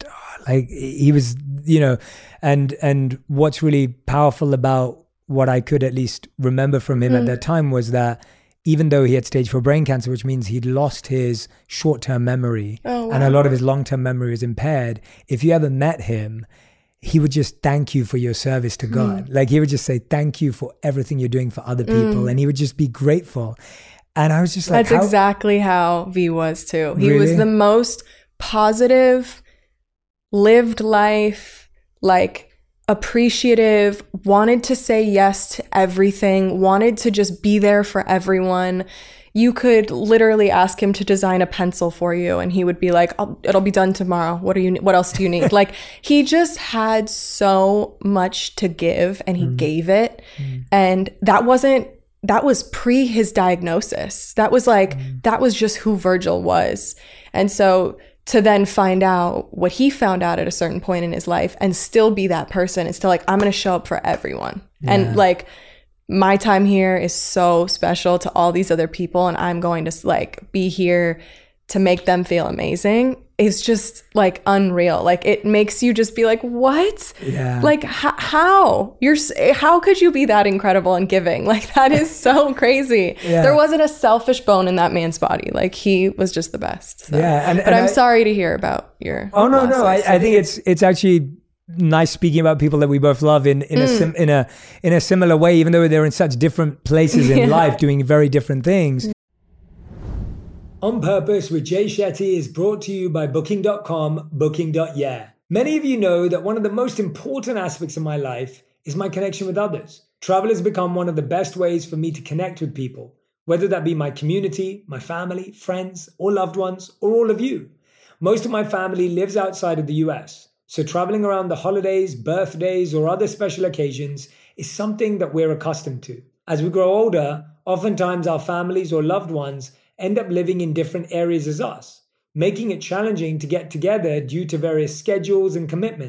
Speaker 1: he was, you know, and what's really powerful about what I could at least remember from him at that time was that even though he had stage 4 brain cancer, which means he'd lost his short-term memory and a lot of his long-term memory was impaired, if you ever met him, he would just thank you for your service to God. Like he would just say, thank you for everything you're doing for other people. And he would just be grateful. And I was just like,
Speaker 6: that's exactly how V was too. He was the most positive, lived life, like appreciative, wanted to say yes to everything, wanted to just be there for everyone. You could literally ask him to design a pencil for you and he would be like, it'll be done tomorrow. What else do you need? Like he just had so much to give and he gave it. And that was pre his diagnosis. That was like, that was just who Virgil was. And so to then find out what he found out at a certain point in his life and still be that person and still like, I'm going to show up for everyone. Yeah. And like, my time here is so special to all these other people and I'm going to like be here to make them feel amazing. It's just like unreal. Like it makes you just be like, what? Yeah. Like how could you be that incredible and giving? Like that is so crazy. Yeah. There wasn't a selfish bone in that man's body. Like he was just the best. So. Yeah. But I'm sorry to hear about your.
Speaker 1: Oh no. I think it's actually nice speaking about people that we both love in a similar way, even though they're in such different places in life doing very different things. On Purpose with Jay Shetty is brought to you by Booking.com, Booking.yeah. Many of you know that one of the most important aspects of my life is my connection with others. Travel has become one of the best ways for me to connect with people, whether that be my community, my family, friends, or loved ones, or all of you. Most of my family lives outside of the US, so traveling around the holidays, birthdays, or other special occasions is something that we're accustomed to. As we grow older, oftentimes our families or loved ones end up living in different areas as us, making it challenging to get together due to various schedules and commitments.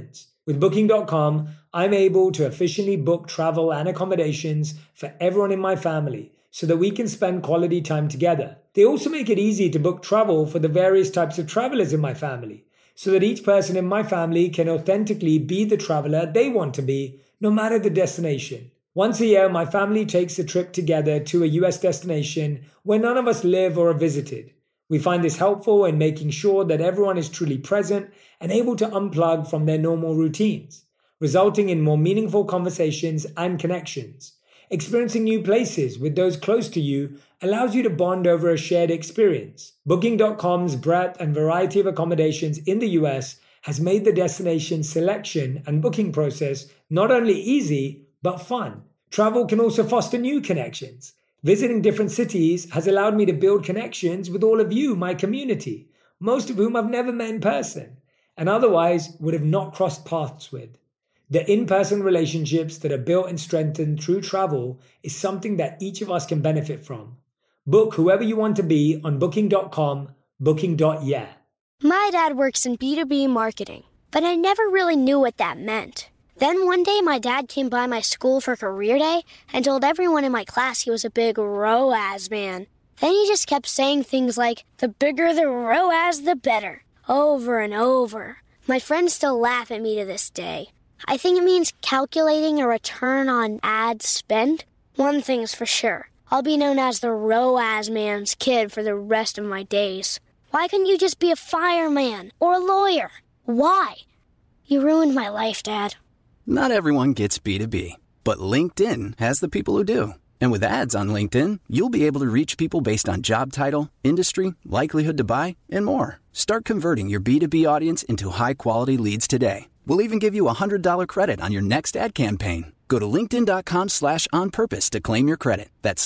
Speaker 1: With Booking.com, I'm able to efficiently book travel and accommodations for everyone in my family so that we can spend quality time together. They also make it easy to book travel for the various types of travelers in my family so that each person in my family can authentically be the traveler they want to be, no matter the destination. Once a year, my family takes a trip together to a US destination where none of us live or are visited. We find this helpful in making sure that everyone is truly present and able to unplug from their normal routines, resulting in more meaningful conversations and connections. Experiencing new places with those close to you allows you to bond over a shared experience. Booking.com's breadth and variety of accommodations in the US has made the destination selection and booking process not only easy, but fun. Travel can also foster new connections. Visiting different cities has allowed me to build connections with all of you, my community, most of whom I've never met in person and otherwise would have not crossed paths with. The in-person relationships that are built and strengthened through travel is something that each of us can benefit from. Book whoever you want to be on Booking.com, Booking.yeah.
Speaker 7: My dad works in B2B marketing, but I never really knew what that meant. Then one day my dad came by my school for career day and told everyone in my class he was a big ROAS man. Then he just kept saying things like, the bigger the ROAS, the better, over and over. My friends still laugh at me to this day. I think it means calculating a return on ad spend. One thing's for sure. I'll be known as the ROAS man's kid for the rest of my days. Why couldn't you just be a fireman or a lawyer? Why? You ruined my life, Dad.
Speaker 8: Not everyone gets B2B, but LinkedIn has the people who do. And with ads on LinkedIn, you'll be able to reach people based on job title, industry, likelihood to buy, and more. Start converting your B2B audience into high-quality leads today. We'll even give you a $100 credit on your next ad campaign. Go to linkedin.com/onpurpose to claim your credit. That's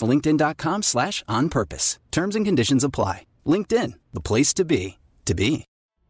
Speaker 8: linkedin.com/onpurpose. Terms and conditions apply. LinkedIn, the place to be, to be.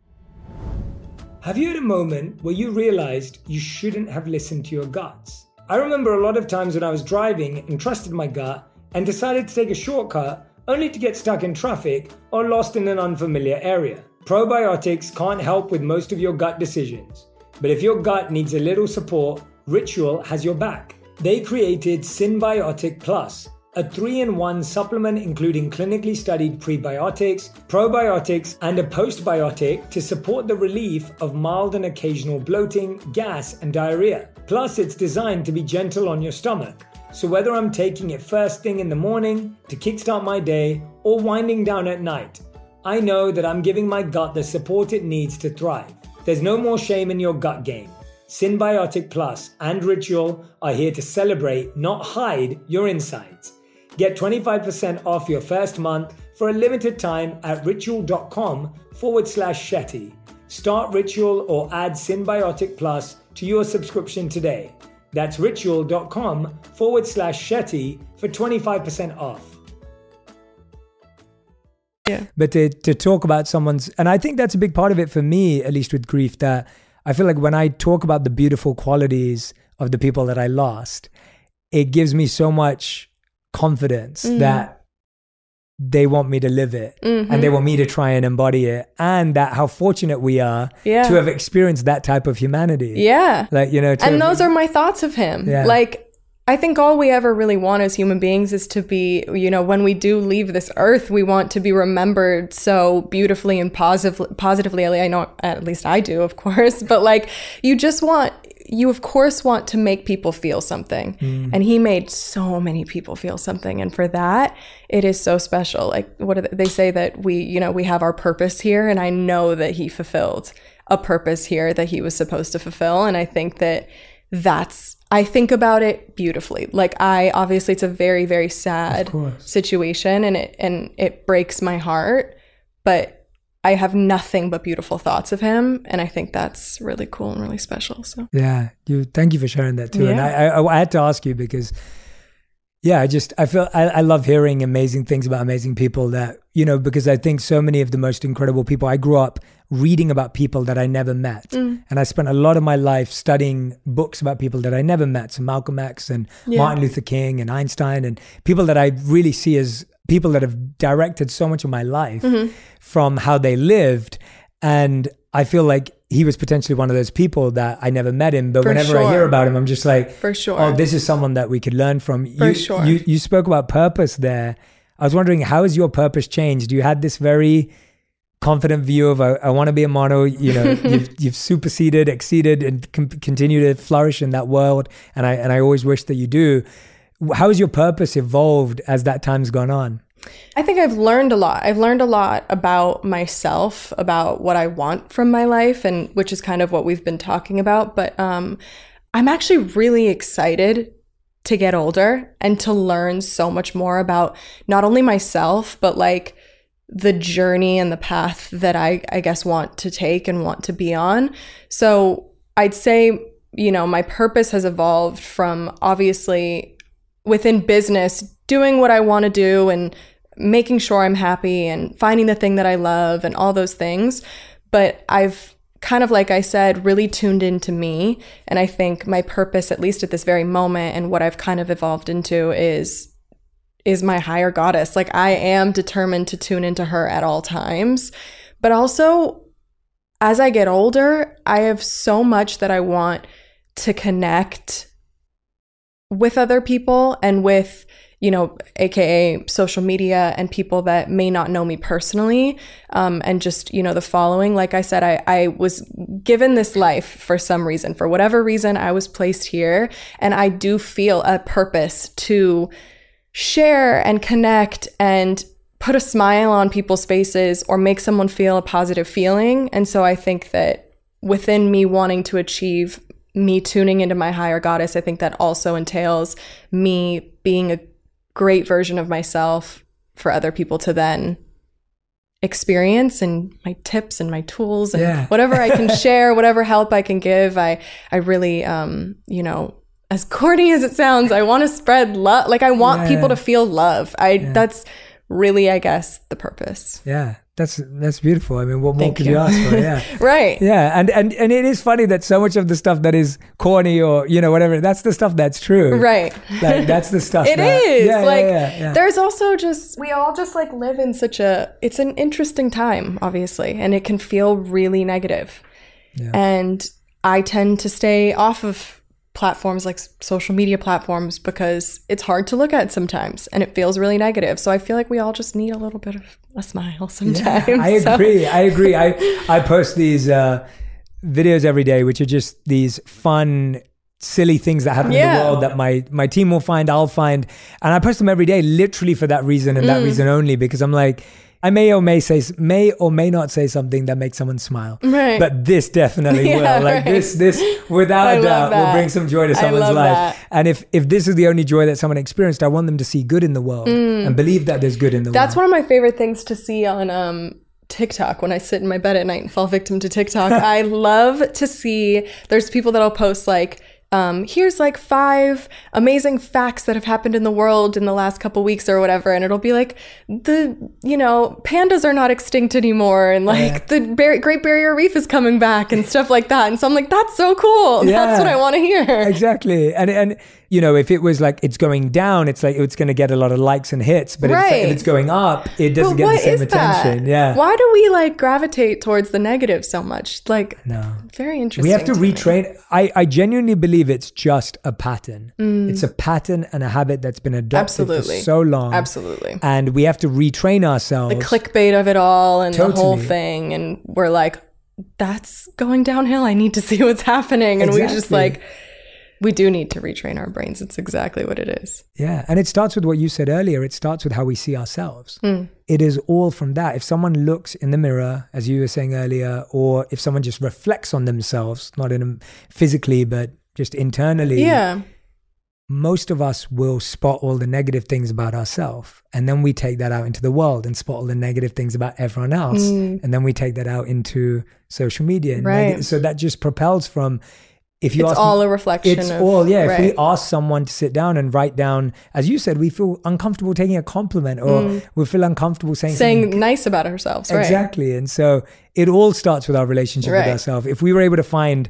Speaker 1: Have you had a moment where you realized you shouldn't have listened to your guts? I remember a lot of times when I was driving and trusted my gut and decided to take a shortcut only to get stuck in traffic or lost in an unfamiliar area. Probiotics can't help with most of your gut decisions. But if your gut needs a little support, Ritual has your back. They created Synbiotic Plus, a 3-in-1 supplement including clinically studied prebiotics, probiotics, and a postbiotic to support the relief of mild and occasional bloating, gas, and diarrhea. Plus, it's designed to be gentle on your stomach. So whether I'm taking it first thing in the morning to kickstart my day or winding down at night, I know that I'm giving my gut the support it needs to thrive. There's no more shame in your gut game. Synbiotic Plus and Ritual are here to celebrate, not hide, your insides. Get 25% off your first month for a limited time at ritual.com/Shetty. Start Ritual or add Synbiotic Plus to your subscription today. That's ritual.com/Shetty for 25% off.
Speaker 6: Yeah.
Speaker 1: But to talk about someone's, and I think that's a big part of it for me, at least with grief, that I feel like when I talk about the beautiful qualities of the people that I lost, it gives me so much confidence that they want me to live it and they want me to try and embody it, and that how fortunate we are to have experienced that type of humanity.
Speaker 6: Yeah.
Speaker 1: Like, you know,
Speaker 6: and those are my thoughts of him.
Speaker 1: Yeah.
Speaker 6: Like, I think all we ever really want as human beings is to be, you know, when we do leave this earth, we want to be remembered so beautifully and positively. I know, at least I do, of course, but like, you of course want to make people feel something. And he made so many people feel something. And for that, it is so special. Like, they say that we have our purpose here. And I know that he fulfilled a purpose here that he was supposed to fulfill. And I think I think about it beautifully. Like, obviously it's a very, very sad situation and it breaks my heart, but I have nothing but beautiful thoughts of him. And I think that's really cool and really special. So
Speaker 1: yeah, thank you for sharing that too.
Speaker 6: Yeah.
Speaker 1: And I had to ask you because I feel I love hearing amazing things about amazing people that, you know, because I think so many of the most incredible people, I grew up reading about people that I never met. And I spent a lot of my life studying books about people that I never met. So Malcolm X and Martin Luther King and Einstein and people that I really see as people that have directed so much of my life from how they lived. And I feel like he was potentially one of those people that I never met him, but
Speaker 6: For
Speaker 1: whenever I
Speaker 6: sure.
Speaker 1: hear about him, I'm just like,
Speaker 6: For sure.
Speaker 1: oh, this is someone that we could learn from.
Speaker 6: For sure.
Speaker 1: You spoke about purpose there. I was wondering, how has your purpose changed? You had this very confident view of, I want to be a model, you know, you've superseded, exceeded, and continue to flourish in that world. And I always wish that you do. How has your purpose evolved as that time's gone on?
Speaker 6: I think I've learned a lot. I've learned a lot about myself, about what I want from my life, and which is kind of what we've been talking about. But I'm actually really excited to get older and to learn so much more about not only myself, but like the journey and the path that I guess want to take and want to be on. So I'd say, you know, my purpose has evolved from obviously within business, doing what I want to do and making sure I'm happy and finding the thing that I love and all those things. But I've kind of, like I said, really tuned into me. And I think my purpose, at least at this very moment, and what I've kind of evolved into is my higher goddess. Like, I am determined to tune into her at all times. But also, as I get older, I have so much that I want to connect with other people and with, you know, AKA social media and people that may not know me personally, and just, you know, the following. Like I said, I was given this life for some reason. For whatever reason, I was placed here, and I do feel a purpose to share and connect and put a smile on people's faces or make someone feel a positive feeling. And so I think that within me wanting to achieve, me tuning into my higher goddess, I think that also entails me being a great version of myself for other people to then experience, and my tips and my tools and whatever I can share, whatever help I can give. I really, you know, as corny as it sounds, I want to spread love. Like, I want people to feel love. That's really, I guess, the purpose.
Speaker 1: Yeah. That's beautiful. I mean, what more could you ask for? Yeah.
Speaker 6: Right.
Speaker 1: Yeah. And it is funny that so much of the stuff that is corny or, you know, whatever, that's the stuff that's true.
Speaker 6: Right.
Speaker 1: Like, that's the stuff
Speaker 6: it
Speaker 1: that
Speaker 6: is.
Speaker 1: Yeah,
Speaker 6: like,
Speaker 1: yeah.
Speaker 6: There's also just, we all just like live in such it's an interesting time, obviously, and it can feel really negative. Yeah. And I tend to stay off of platforms like social media platforms because it's hard to look at sometimes and it feels really negative. So I feel like we all just need a little bit of a smile sometimes.
Speaker 1: Yeah, I agree. I post these videos every day, which are just these fun, silly things that happen in the world that my team will find, I'll find. And I post them every day literally for that reason and that reason only, because I'm like, I may or may not say something that makes someone smile. Right. But this definitely will. Like, this without a doubt will bring some joy to someone's life. That. And if this is the only joy that someone experienced, I want them to see good in the world and believe that there's good in the world.
Speaker 6: That's one of my favorite things to see on TikTok when I sit in my bed at night and fall victim to TikTok. I love to see, there's people that'll post like, here's like 5 amazing facts that have happened in the world in the last couple weeks or whatever. And it'll be like, pandas are not extinct anymore. And like the Great Barrier Reef is coming back and stuff like that. And so I'm like, that's so cool. Yeah, that's what I want to hear.
Speaker 1: Exactly. And you know, if it was like it's going down, it's like it's going to get a lot of likes and hits. But if it's going up, it doesn't get the same attention. Yeah.
Speaker 6: Why do we like gravitate towards the negative so much? Like,
Speaker 1: no,
Speaker 6: very interesting.
Speaker 1: We have to retrain. I genuinely believe it's just a pattern. It's a pattern and a habit that's been adopted for so long.
Speaker 6: Absolutely.
Speaker 1: And we have to retrain ourselves.
Speaker 6: The clickbait of it all and the whole thing. And we're like, that's going downhill. I need to see what's happening. And we just like... We do need to retrain our brains. It's exactly what it is.
Speaker 1: Yeah. And it starts with what you said earlier. It starts with how we see ourselves. It is all from that. If someone looks in the mirror, as you were saying earlier, or if someone just reflects on themselves, not physically, but just internally, most of us will spot all the negative things about ourselves. And then we take that out into the world and spot all the negative things about everyone else. And then we take that out into social media. And so that just propels from... If you
Speaker 6: it's all a reflection
Speaker 1: of... If we ask someone to sit down and write down, as you said, we feel uncomfortable taking a compliment or we feel uncomfortable saying something
Speaker 6: nice about ourselves.
Speaker 1: Exactly. And so it all starts with our relationship with ourselves. If we were able to find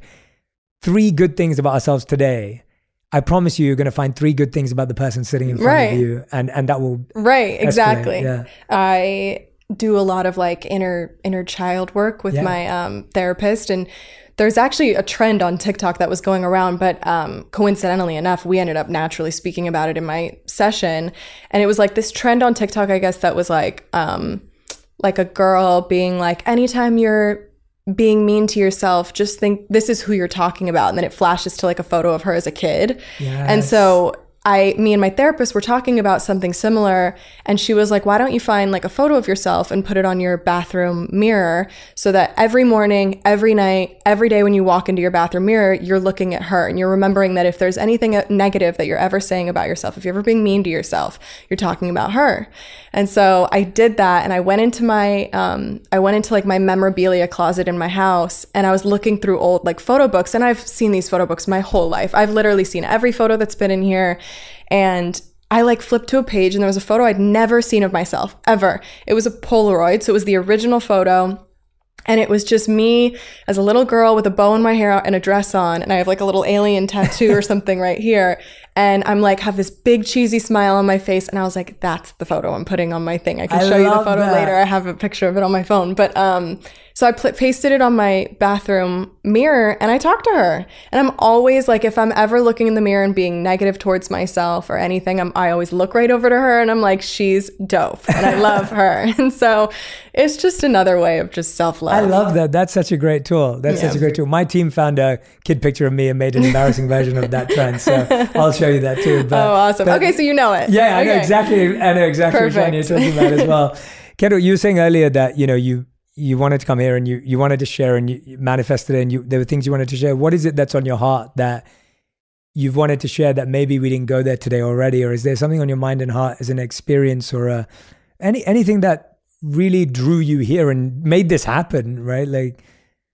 Speaker 1: 3 good things about ourselves today, I promise you're going to find 3 good things about the person sitting in front of you. And that will...
Speaker 6: Right. Exactly. Yeah. I do a lot of like inner child work with my therapist, and there's actually a trend on TikTok that was going around, but coincidentally enough, we ended up naturally speaking about it in my session. And it was like this trend on TikTok, I guess, that was like a girl being like, anytime you're being mean to yourself, just think this is who you're talking about. And then it flashes to like a photo of her as a kid. Yes. And so me and my therapist were talking about something similar, and she was like, why don't you find like a photo of yourself and put it on your bathroom mirror so that every morning, every night, every day when you walk into your bathroom mirror, you're looking at her and you're remembering that if there's anything negative that you're ever saying about yourself, if you're ever being mean to yourself, you're talking about her. And so I did that, and I went into my like my memorabilia closet in my house, and I was looking through old like photo books, and I've seen these photo books my whole life. I've literally seen every photo that's been in here. And I like flipped to a page, and there was a photo I'd never seen of myself ever. It was a Polaroid. So it was the original photo. And it was just me as a little girl with a bow in my hair and a dress on. And I have like a little alien tattoo or something right here. And I'm like, have this big cheesy smile on my face. And I was like, that's the photo I'm putting on my thing. I can show you the photo later. I have a picture of it on my phone. But so I pasted it on my bathroom mirror, and I talked to her. And I'm always like, if I'm ever looking in the mirror and being negative towards myself or anything, I always look right over to her, and I'm like, she's dope and I love her. And so it's just another way of just self-love.
Speaker 1: I love that. That's such a great tool. Such a great tool. My team found a kid picture of me and made an embarrassing version of that trend. So I'll show you that too. But,
Speaker 6: awesome. Okay, so you know it.
Speaker 1: Yeah,
Speaker 6: okay.
Speaker 1: I know exactly which one you're talking about as well. Kendall, you were saying earlier that, you wanted to come here and you wanted to share, and you manifested it, and there were things you wanted to share. What is it that's on your heart that you've wanted to share that maybe we didn't go there today already? Or is there something on your mind and heart as an experience, or anything that really drew you here and made this happen, right? Like,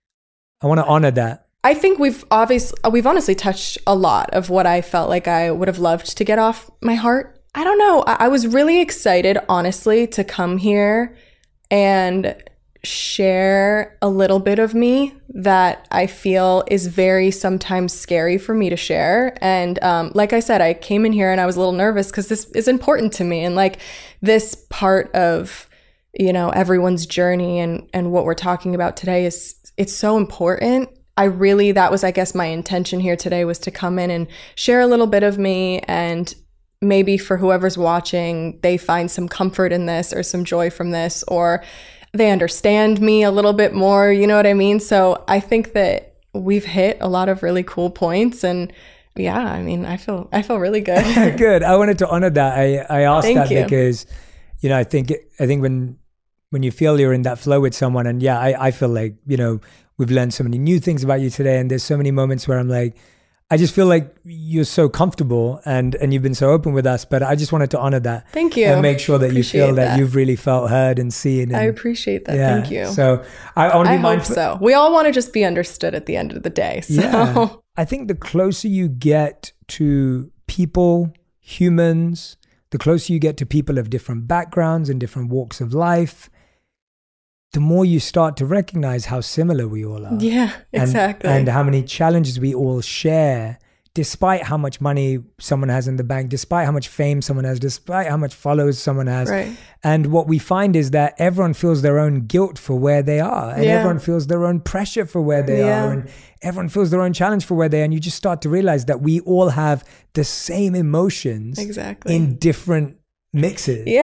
Speaker 1: I want to honor that.
Speaker 6: I think we've honestly touched a lot of what I felt like I would have loved to get off my heart. I don't know. I was really excited, honestly, to come here and share a little bit of me that I feel is very sometimes scary for me to share. And like I said, I came in here and I was a little nervous because this is important to me. And like this part of, everyone's journey and what we're talking about today it's so important. That was, I guess, my intention here today, was to come in and share a little bit of me, and maybe for whoever's watching, they find some comfort in this or some joy from this, or they understand me a little bit more, you know what I mean? So I think that we've hit a lot of really cool points, and yeah, I mean, I feel really good.
Speaker 1: Good. I wanted to honor that. I asked that because, I think when you feel you're in that flow with someone, and I feel like, we've learned so many new things about you today, and there's so many moments where I'm like, I just feel like you're so comfortable and you've been so open with us, but I just wanted to honor that.
Speaker 6: Thank you.
Speaker 1: And make sure that you feel that you've really felt heard and seen. And,
Speaker 6: I appreciate that. Yeah. Thank you.
Speaker 1: So I want to be mindful.
Speaker 6: I hope so. We all want to just be understood at the end of the day. So. Yeah.
Speaker 1: I think the closer you get to people, humans, the closer you get to people of different backgrounds and different walks of life, the more you start to recognize how similar we all are.
Speaker 6: Yeah, exactly.
Speaker 1: And how many challenges we all share, despite how much money someone has in the bank, despite how much fame someone has, despite how much followers someone has.
Speaker 6: Right.
Speaker 1: And what we find is that everyone feels their own guilt for where they are. And everyone feels their own pressure for where they are. And everyone feels their own challenge for where they are. And you just start to realize that we all have the same emotions in different mixes.
Speaker 6: Yeah.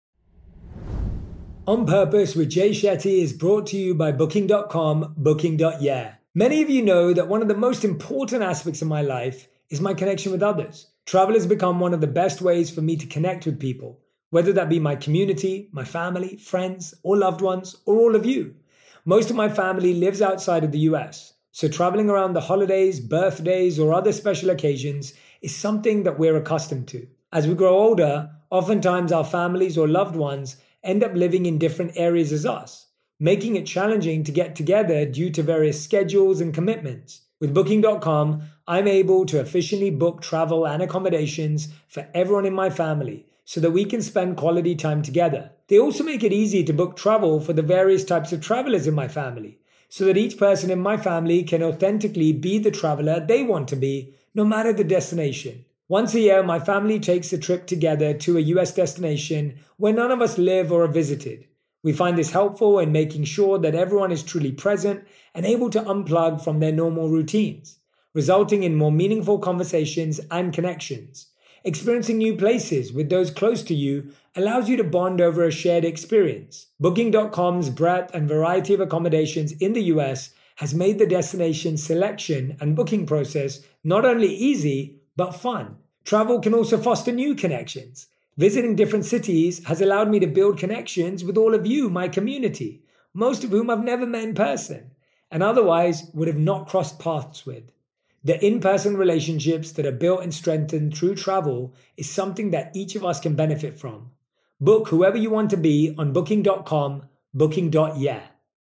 Speaker 1: On Purpose with Jay Shetty is brought to you by Booking.com, Booking.yeah. Many of you know that one of the most important aspects of my life is my connection with others. Travel has become one of the best ways for me to connect with people, whether that be my community, my family, friends, or loved ones, or all of you. Most of my family lives outside of the US, so traveling around the holidays, birthdays, or other special occasions is something that we're accustomed to. As we grow older, oftentimes our families or loved ones end up living in different areas as us, making it challenging to get together due to various schedules and commitments. With Booking.com, I'm able to efficiently book travel and accommodations for everyone in my family so that we can spend quality time together. They also make it easy to book travel for the various types of travelers in my family so that each person in my family can authentically be the traveler they want to be, no matter the destination. Once a year, my family takes a trip together to a US destination where none of us live or are visited. We find this helpful in making sure that everyone is truly present and able to unplug from their normal routines, resulting in more meaningful conversations and connections. Experiencing new places with those close to you allows you to bond over a shared experience. Booking.com's breadth and variety of accommodations in the US has made the destination selection and booking process not only easy, but fun. Travel can also foster new connections. Visiting different cities has allowed me to build connections with all of you, my community, most of whom I've never met in person, and otherwise would have not crossed paths with. The in-person relationships that are built and strengthened through travel is something that each of us can benefit from. Book whoever you want to be on Booking.com, Booking.yeah.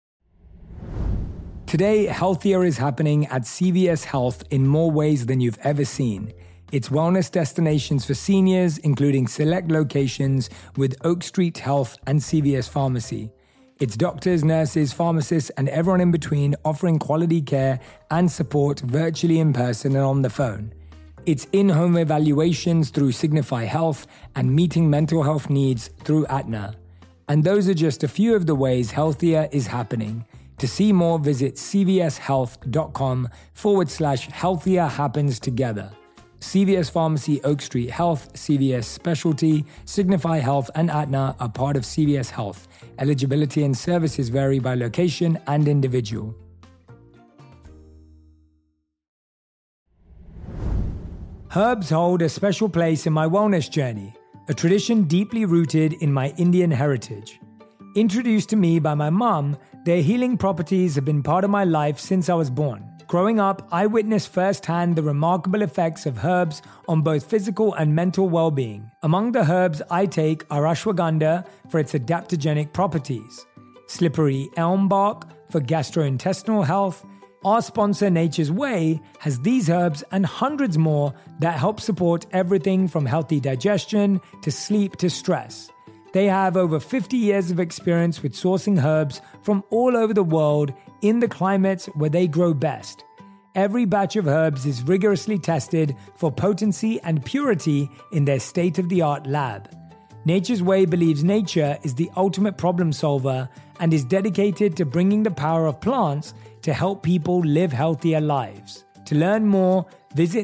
Speaker 1: Today, healthier is happening at CVS Health in more ways than you've ever seen. It's wellness destinations for seniors, including select locations with Oak Street Health and CVS Pharmacy. It's doctors, nurses, pharmacists, and everyone in between offering quality care and support virtually in person and on the phone. It's in-home evaluations through Signify Health and meeting mental health needs through Aetna. And those are just a few of the ways healthier is happening. To see more, visit cvshealth.com/healthier happens together. CVS Pharmacy, Oak Street Health, CVS Specialty, Signify Health, and Aetna are part of CVS Health. Eligibility and services vary by location and individual. Herbs hold a special place in my wellness journey, a tradition deeply rooted in my Indian heritage. Introduced to me by my mom, their healing properties have been part of my life since I was born. Growing up, I witnessed firsthand the remarkable effects of herbs on both physical and mental well-being. Among the herbs I take are ashwagandha for its adaptogenic properties, slippery elm bark for gastrointestinal health. Our sponsor Nature's Way has these herbs and hundreds more that help support everything from healthy digestion to sleep to stress. They have over 50 years of experience with sourcing herbs from all over the world in the climates where they grow best. Every batch of herbs is rigorously tested for potency and purity in their state-of-the-art lab. Nature's Way believes nature is the ultimate problem solver and is dedicated to bringing the power of plants to help people live healthier lives. To learn more, visit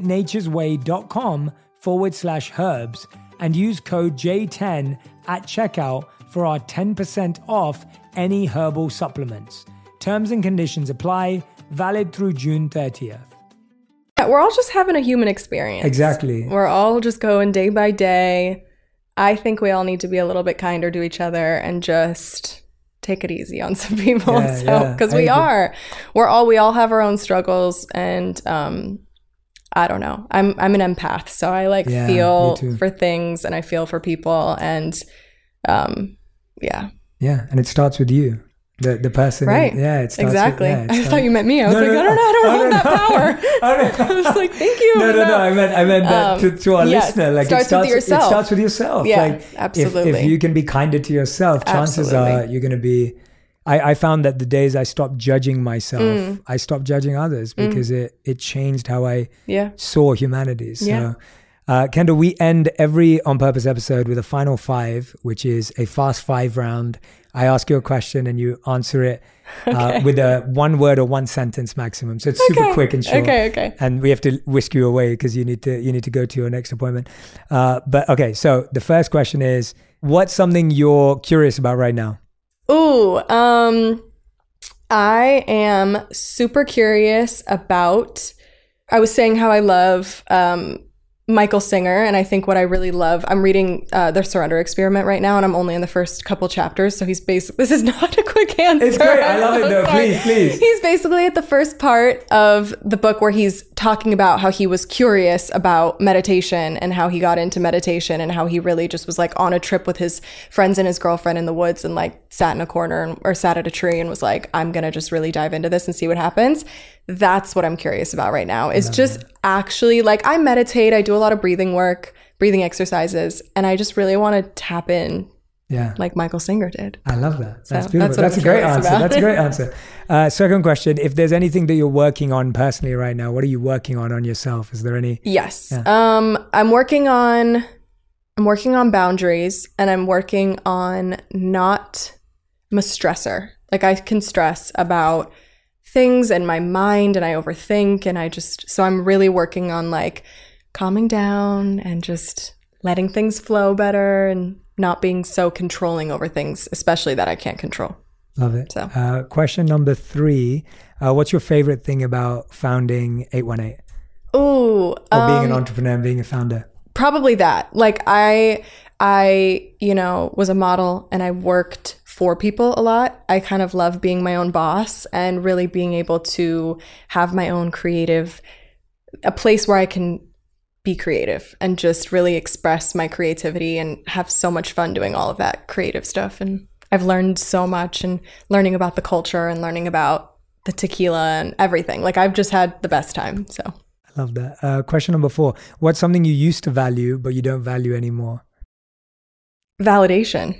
Speaker 1: naturesway.com/herbs and use code J10 at checkout for our 10% off any herbal supplements. Terms and conditions apply, valid through June 30th.
Speaker 6: Yeah, we're all just having a human experience.
Speaker 1: Exactly.
Speaker 6: We're all just going day by day. I think we all need to be a little bit kinder to each other and just take it easy on some people. Because we all have our own struggles, and I don't know. I'm an empath, so I feel for things and I feel for people, and and
Speaker 1: it starts with you. The person,
Speaker 6: right?
Speaker 1: It starts
Speaker 6: exactly.
Speaker 1: With,
Speaker 6: I thought you meant me. I was I don't have that power. I was like, thank you.
Speaker 1: No. I meant that to our listener. Like
Speaker 6: it starts with yourself.
Speaker 1: It starts with yourself.
Speaker 6: Yeah, absolutely.
Speaker 1: If you can be kinder to yourself, chances are you're going to be. I found that the days I stopped judging myself, I stopped judging others because it changed how I saw humanity. So, Kendall, we end every On Purpose episode with a final 5, which is a fast 5 round. I ask you a question and you answer it with a 1 word or 1 sentence maximum. So it's super quick and short.
Speaker 6: Okay.
Speaker 1: And we have to whisk you away because you need to go to your next appointment. But okay, so the first question is, what's something you're curious about right now?
Speaker 6: Ooh, I am super curious about, I was saying how I love Michael Singer, and I think what I really love, I'm reading The Surrender Experiment right now, and I'm only in the first couple chapters, so he's basically, this is not a quick answer.
Speaker 1: It's great, I love it though, please.
Speaker 6: He's basically at the first part of the book where he's talking about how he was curious about meditation and how he got into meditation and how he really just was like on a trip with his friends and his girlfriend in the woods and like sat in a corner or sat at a tree and was like, I'm gonna just really dive into this and see what happens. That's what I'm curious about right now. It's just actually like, I meditate, I do a lot of breathing work, breathing exercises, and I just really want to tap in like Michael Singer did.
Speaker 1: I love that. That's beautiful. That's a great answer. That's a great answer. Second question, if there's anything that you're working on personally right now, what are you working on yourself? Is there any?
Speaker 6: Yes. Yeah. I'm working on boundaries, and I'm working on I'm a stressor. Like I can stress about things in my mind and I overthink and so I'm really working on like calming down and just letting things flow better and not being so controlling over things, especially that I can't control.
Speaker 1: Love it.
Speaker 6: So,
Speaker 1: question number 3. What's your favorite thing about founding 818?
Speaker 6: Ooh.
Speaker 1: Or being an entrepreneur and being a founder?
Speaker 6: Probably that. Like I was a model and I worked for people a lot. I kind of love being my own boss and really being able to have my own a place where I can be creative and just really express my creativity and have so much fun doing all of that creative stuff. And I've learned so much and learning about the culture and learning about the tequila and everything. Like I've just had the best time. So
Speaker 1: I love that. Question number 4. What's something you used to value, but you don't value anymore?
Speaker 6: Validation.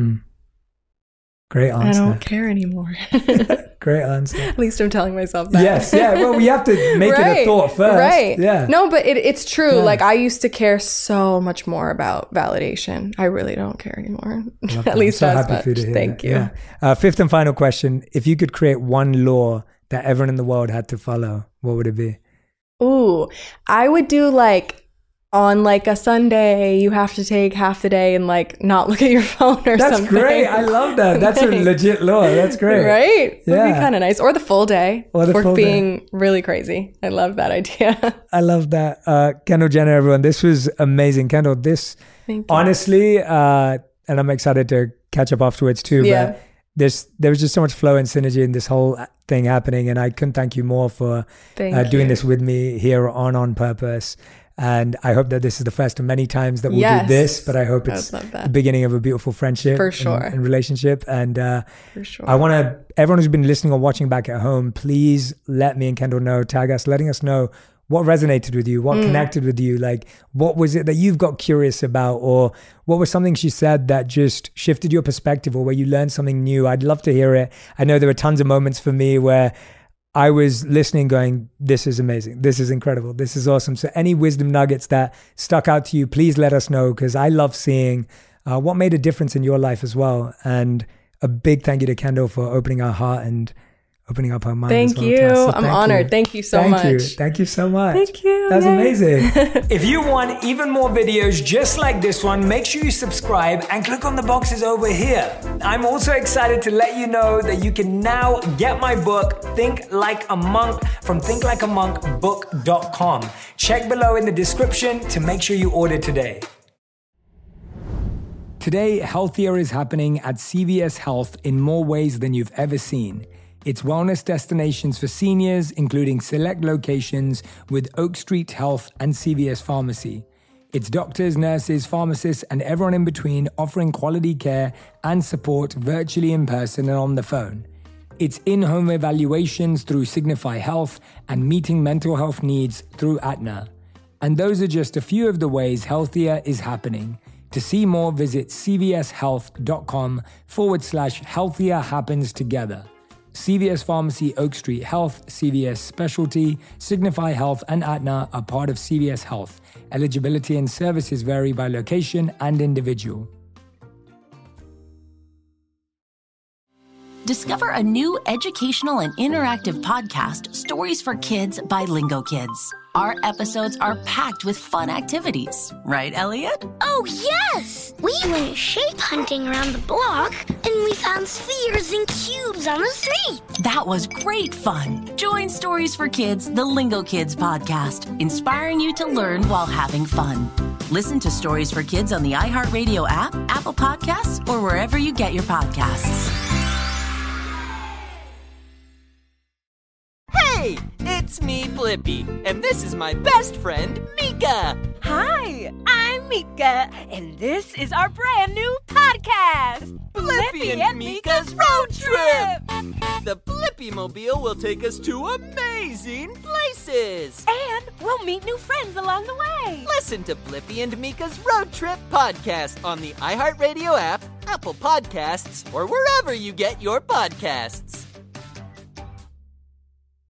Speaker 1: Great answer.
Speaker 6: I don't care anymore.
Speaker 1: Great answer.
Speaker 6: At least I'm telling myself that.
Speaker 1: Yes. Yeah. Well, we have to make it a thought first.
Speaker 6: Right.
Speaker 1: Yeah.
Speaker 6: No, but it's true. Yeah. Like I used to care so much more about validation. I really don't care anymore. At least as much. Thank you.
Speaker 1: Yeah. 5th and final question. If you could create one law that everyone in the world had to follow, what would it be?
Speaker 6: Ooh, I would do like on like a Sunday, you have to take half the day and like not look at your phone or something.
Speaker 1: That's great. I love that. That's a legit law. That's great.
Speaker 6: Right? Yeah. Would be kind of nice. Or the full day. Or the full being day. Really crazy. I love that idea.
Speaker 1: I love that. Kendall Jenner, everyone. This was amazing. Kendall, this honestly, and I'm excited to catch up afterwards too.
Speaker 6: Yeah.
Speaker 1: But there was just so much flow and synergy in this whole thing happening. And I couldn't thank you more for doing this with me here on Purpose. And I hope that this is the first of many times that we'll do this, but I hope it's the beginning of a beautiful friendship
Speaker 6: for sure.
Speaker 1: and relationship. And
Speaker 6: for sure.
Speaker 1: I want everyone who's been listening or watching back at home, please let me and Kendall know, tag us, letting us know what resonated with you, what connected with you, like what was it that you've got curious about, or what was something she said that just shifted your perspective or where you learned something new. I'd love to hear it. I know there were tons of moments for me where I was listening going, this is amazing. This is incredible. This is awesome. So any wisdom nuggets that stuck out to you, please let us know, because I love seeing what made a difference in your life as well. And a big thank you to Kendall for opening our heart and opening up our mind.
Speaker 6: Thank you. So I'm honored. Thank you so much.
Speaker 1: Thank you so much.
Speaker 6: Thank you.
Speaker 1: That was amazing. If you want even more videos just like this one, make sure you subscribe and click on the boxes over here. I'm also excited to let you know that you can now get my book, Think Like a Monk, from thinklikeamonkbook.com. Check below in the description to make sure you order today. Today, healthier is happening at CVS Health in more ways than you've ever seen. It's wellness destinations for seniors, including select locations with Oak Street Health and CVS Pharmacy. It's doctors, nurses, pharmacists, and everyone in between offering quality care and support virtually in person and on the phone. It's in-home evaluations through Signify Health and meeting mental health needs through Aetna. And those are just a few of the ways healthier is happening. To see more, visit cvshealth.com/healthier happens together. CVS Pharmacy, Oak Street Health, CVS Specialty, Signify Health, and Aetna are part of CVS Health. Eligibility and services vary by location and individual.
Speaker 9: Discover a new educational and interactive podcast, Stories for Kids by Lingo Kids. Our episodes are packed with fun activities. Right, Elliot?
Speaker 7: Oh, yes! We went shape hunting around the block, and we found spheres and cubes on the street.
Speaker 9: That was great fun. Join Stories for Kids, the Lingo Kids podcast, inspiring you to learn while having fun. Listen to Stories for Kids on the iHeartRadio app, Apple Podcasts, or wherever you get your podcasts.
Speaker 10: Hey, it's me, Blippi, and this is my best friend, Mika.
Speaker 11: Hi, I'm Mika, and this is our brand new podcast,
Speaker 10: Blippi and Mika's Road Trip. The Blippi-mobile will take us to amazing places.
Speaker 11: And we'll meet new friends along the way.
Speaker 10: Listen to Blippi and Mika's Road Trip podcast on the iHeartRadio app, Apple Podcasts, or wherever you get your podcasts.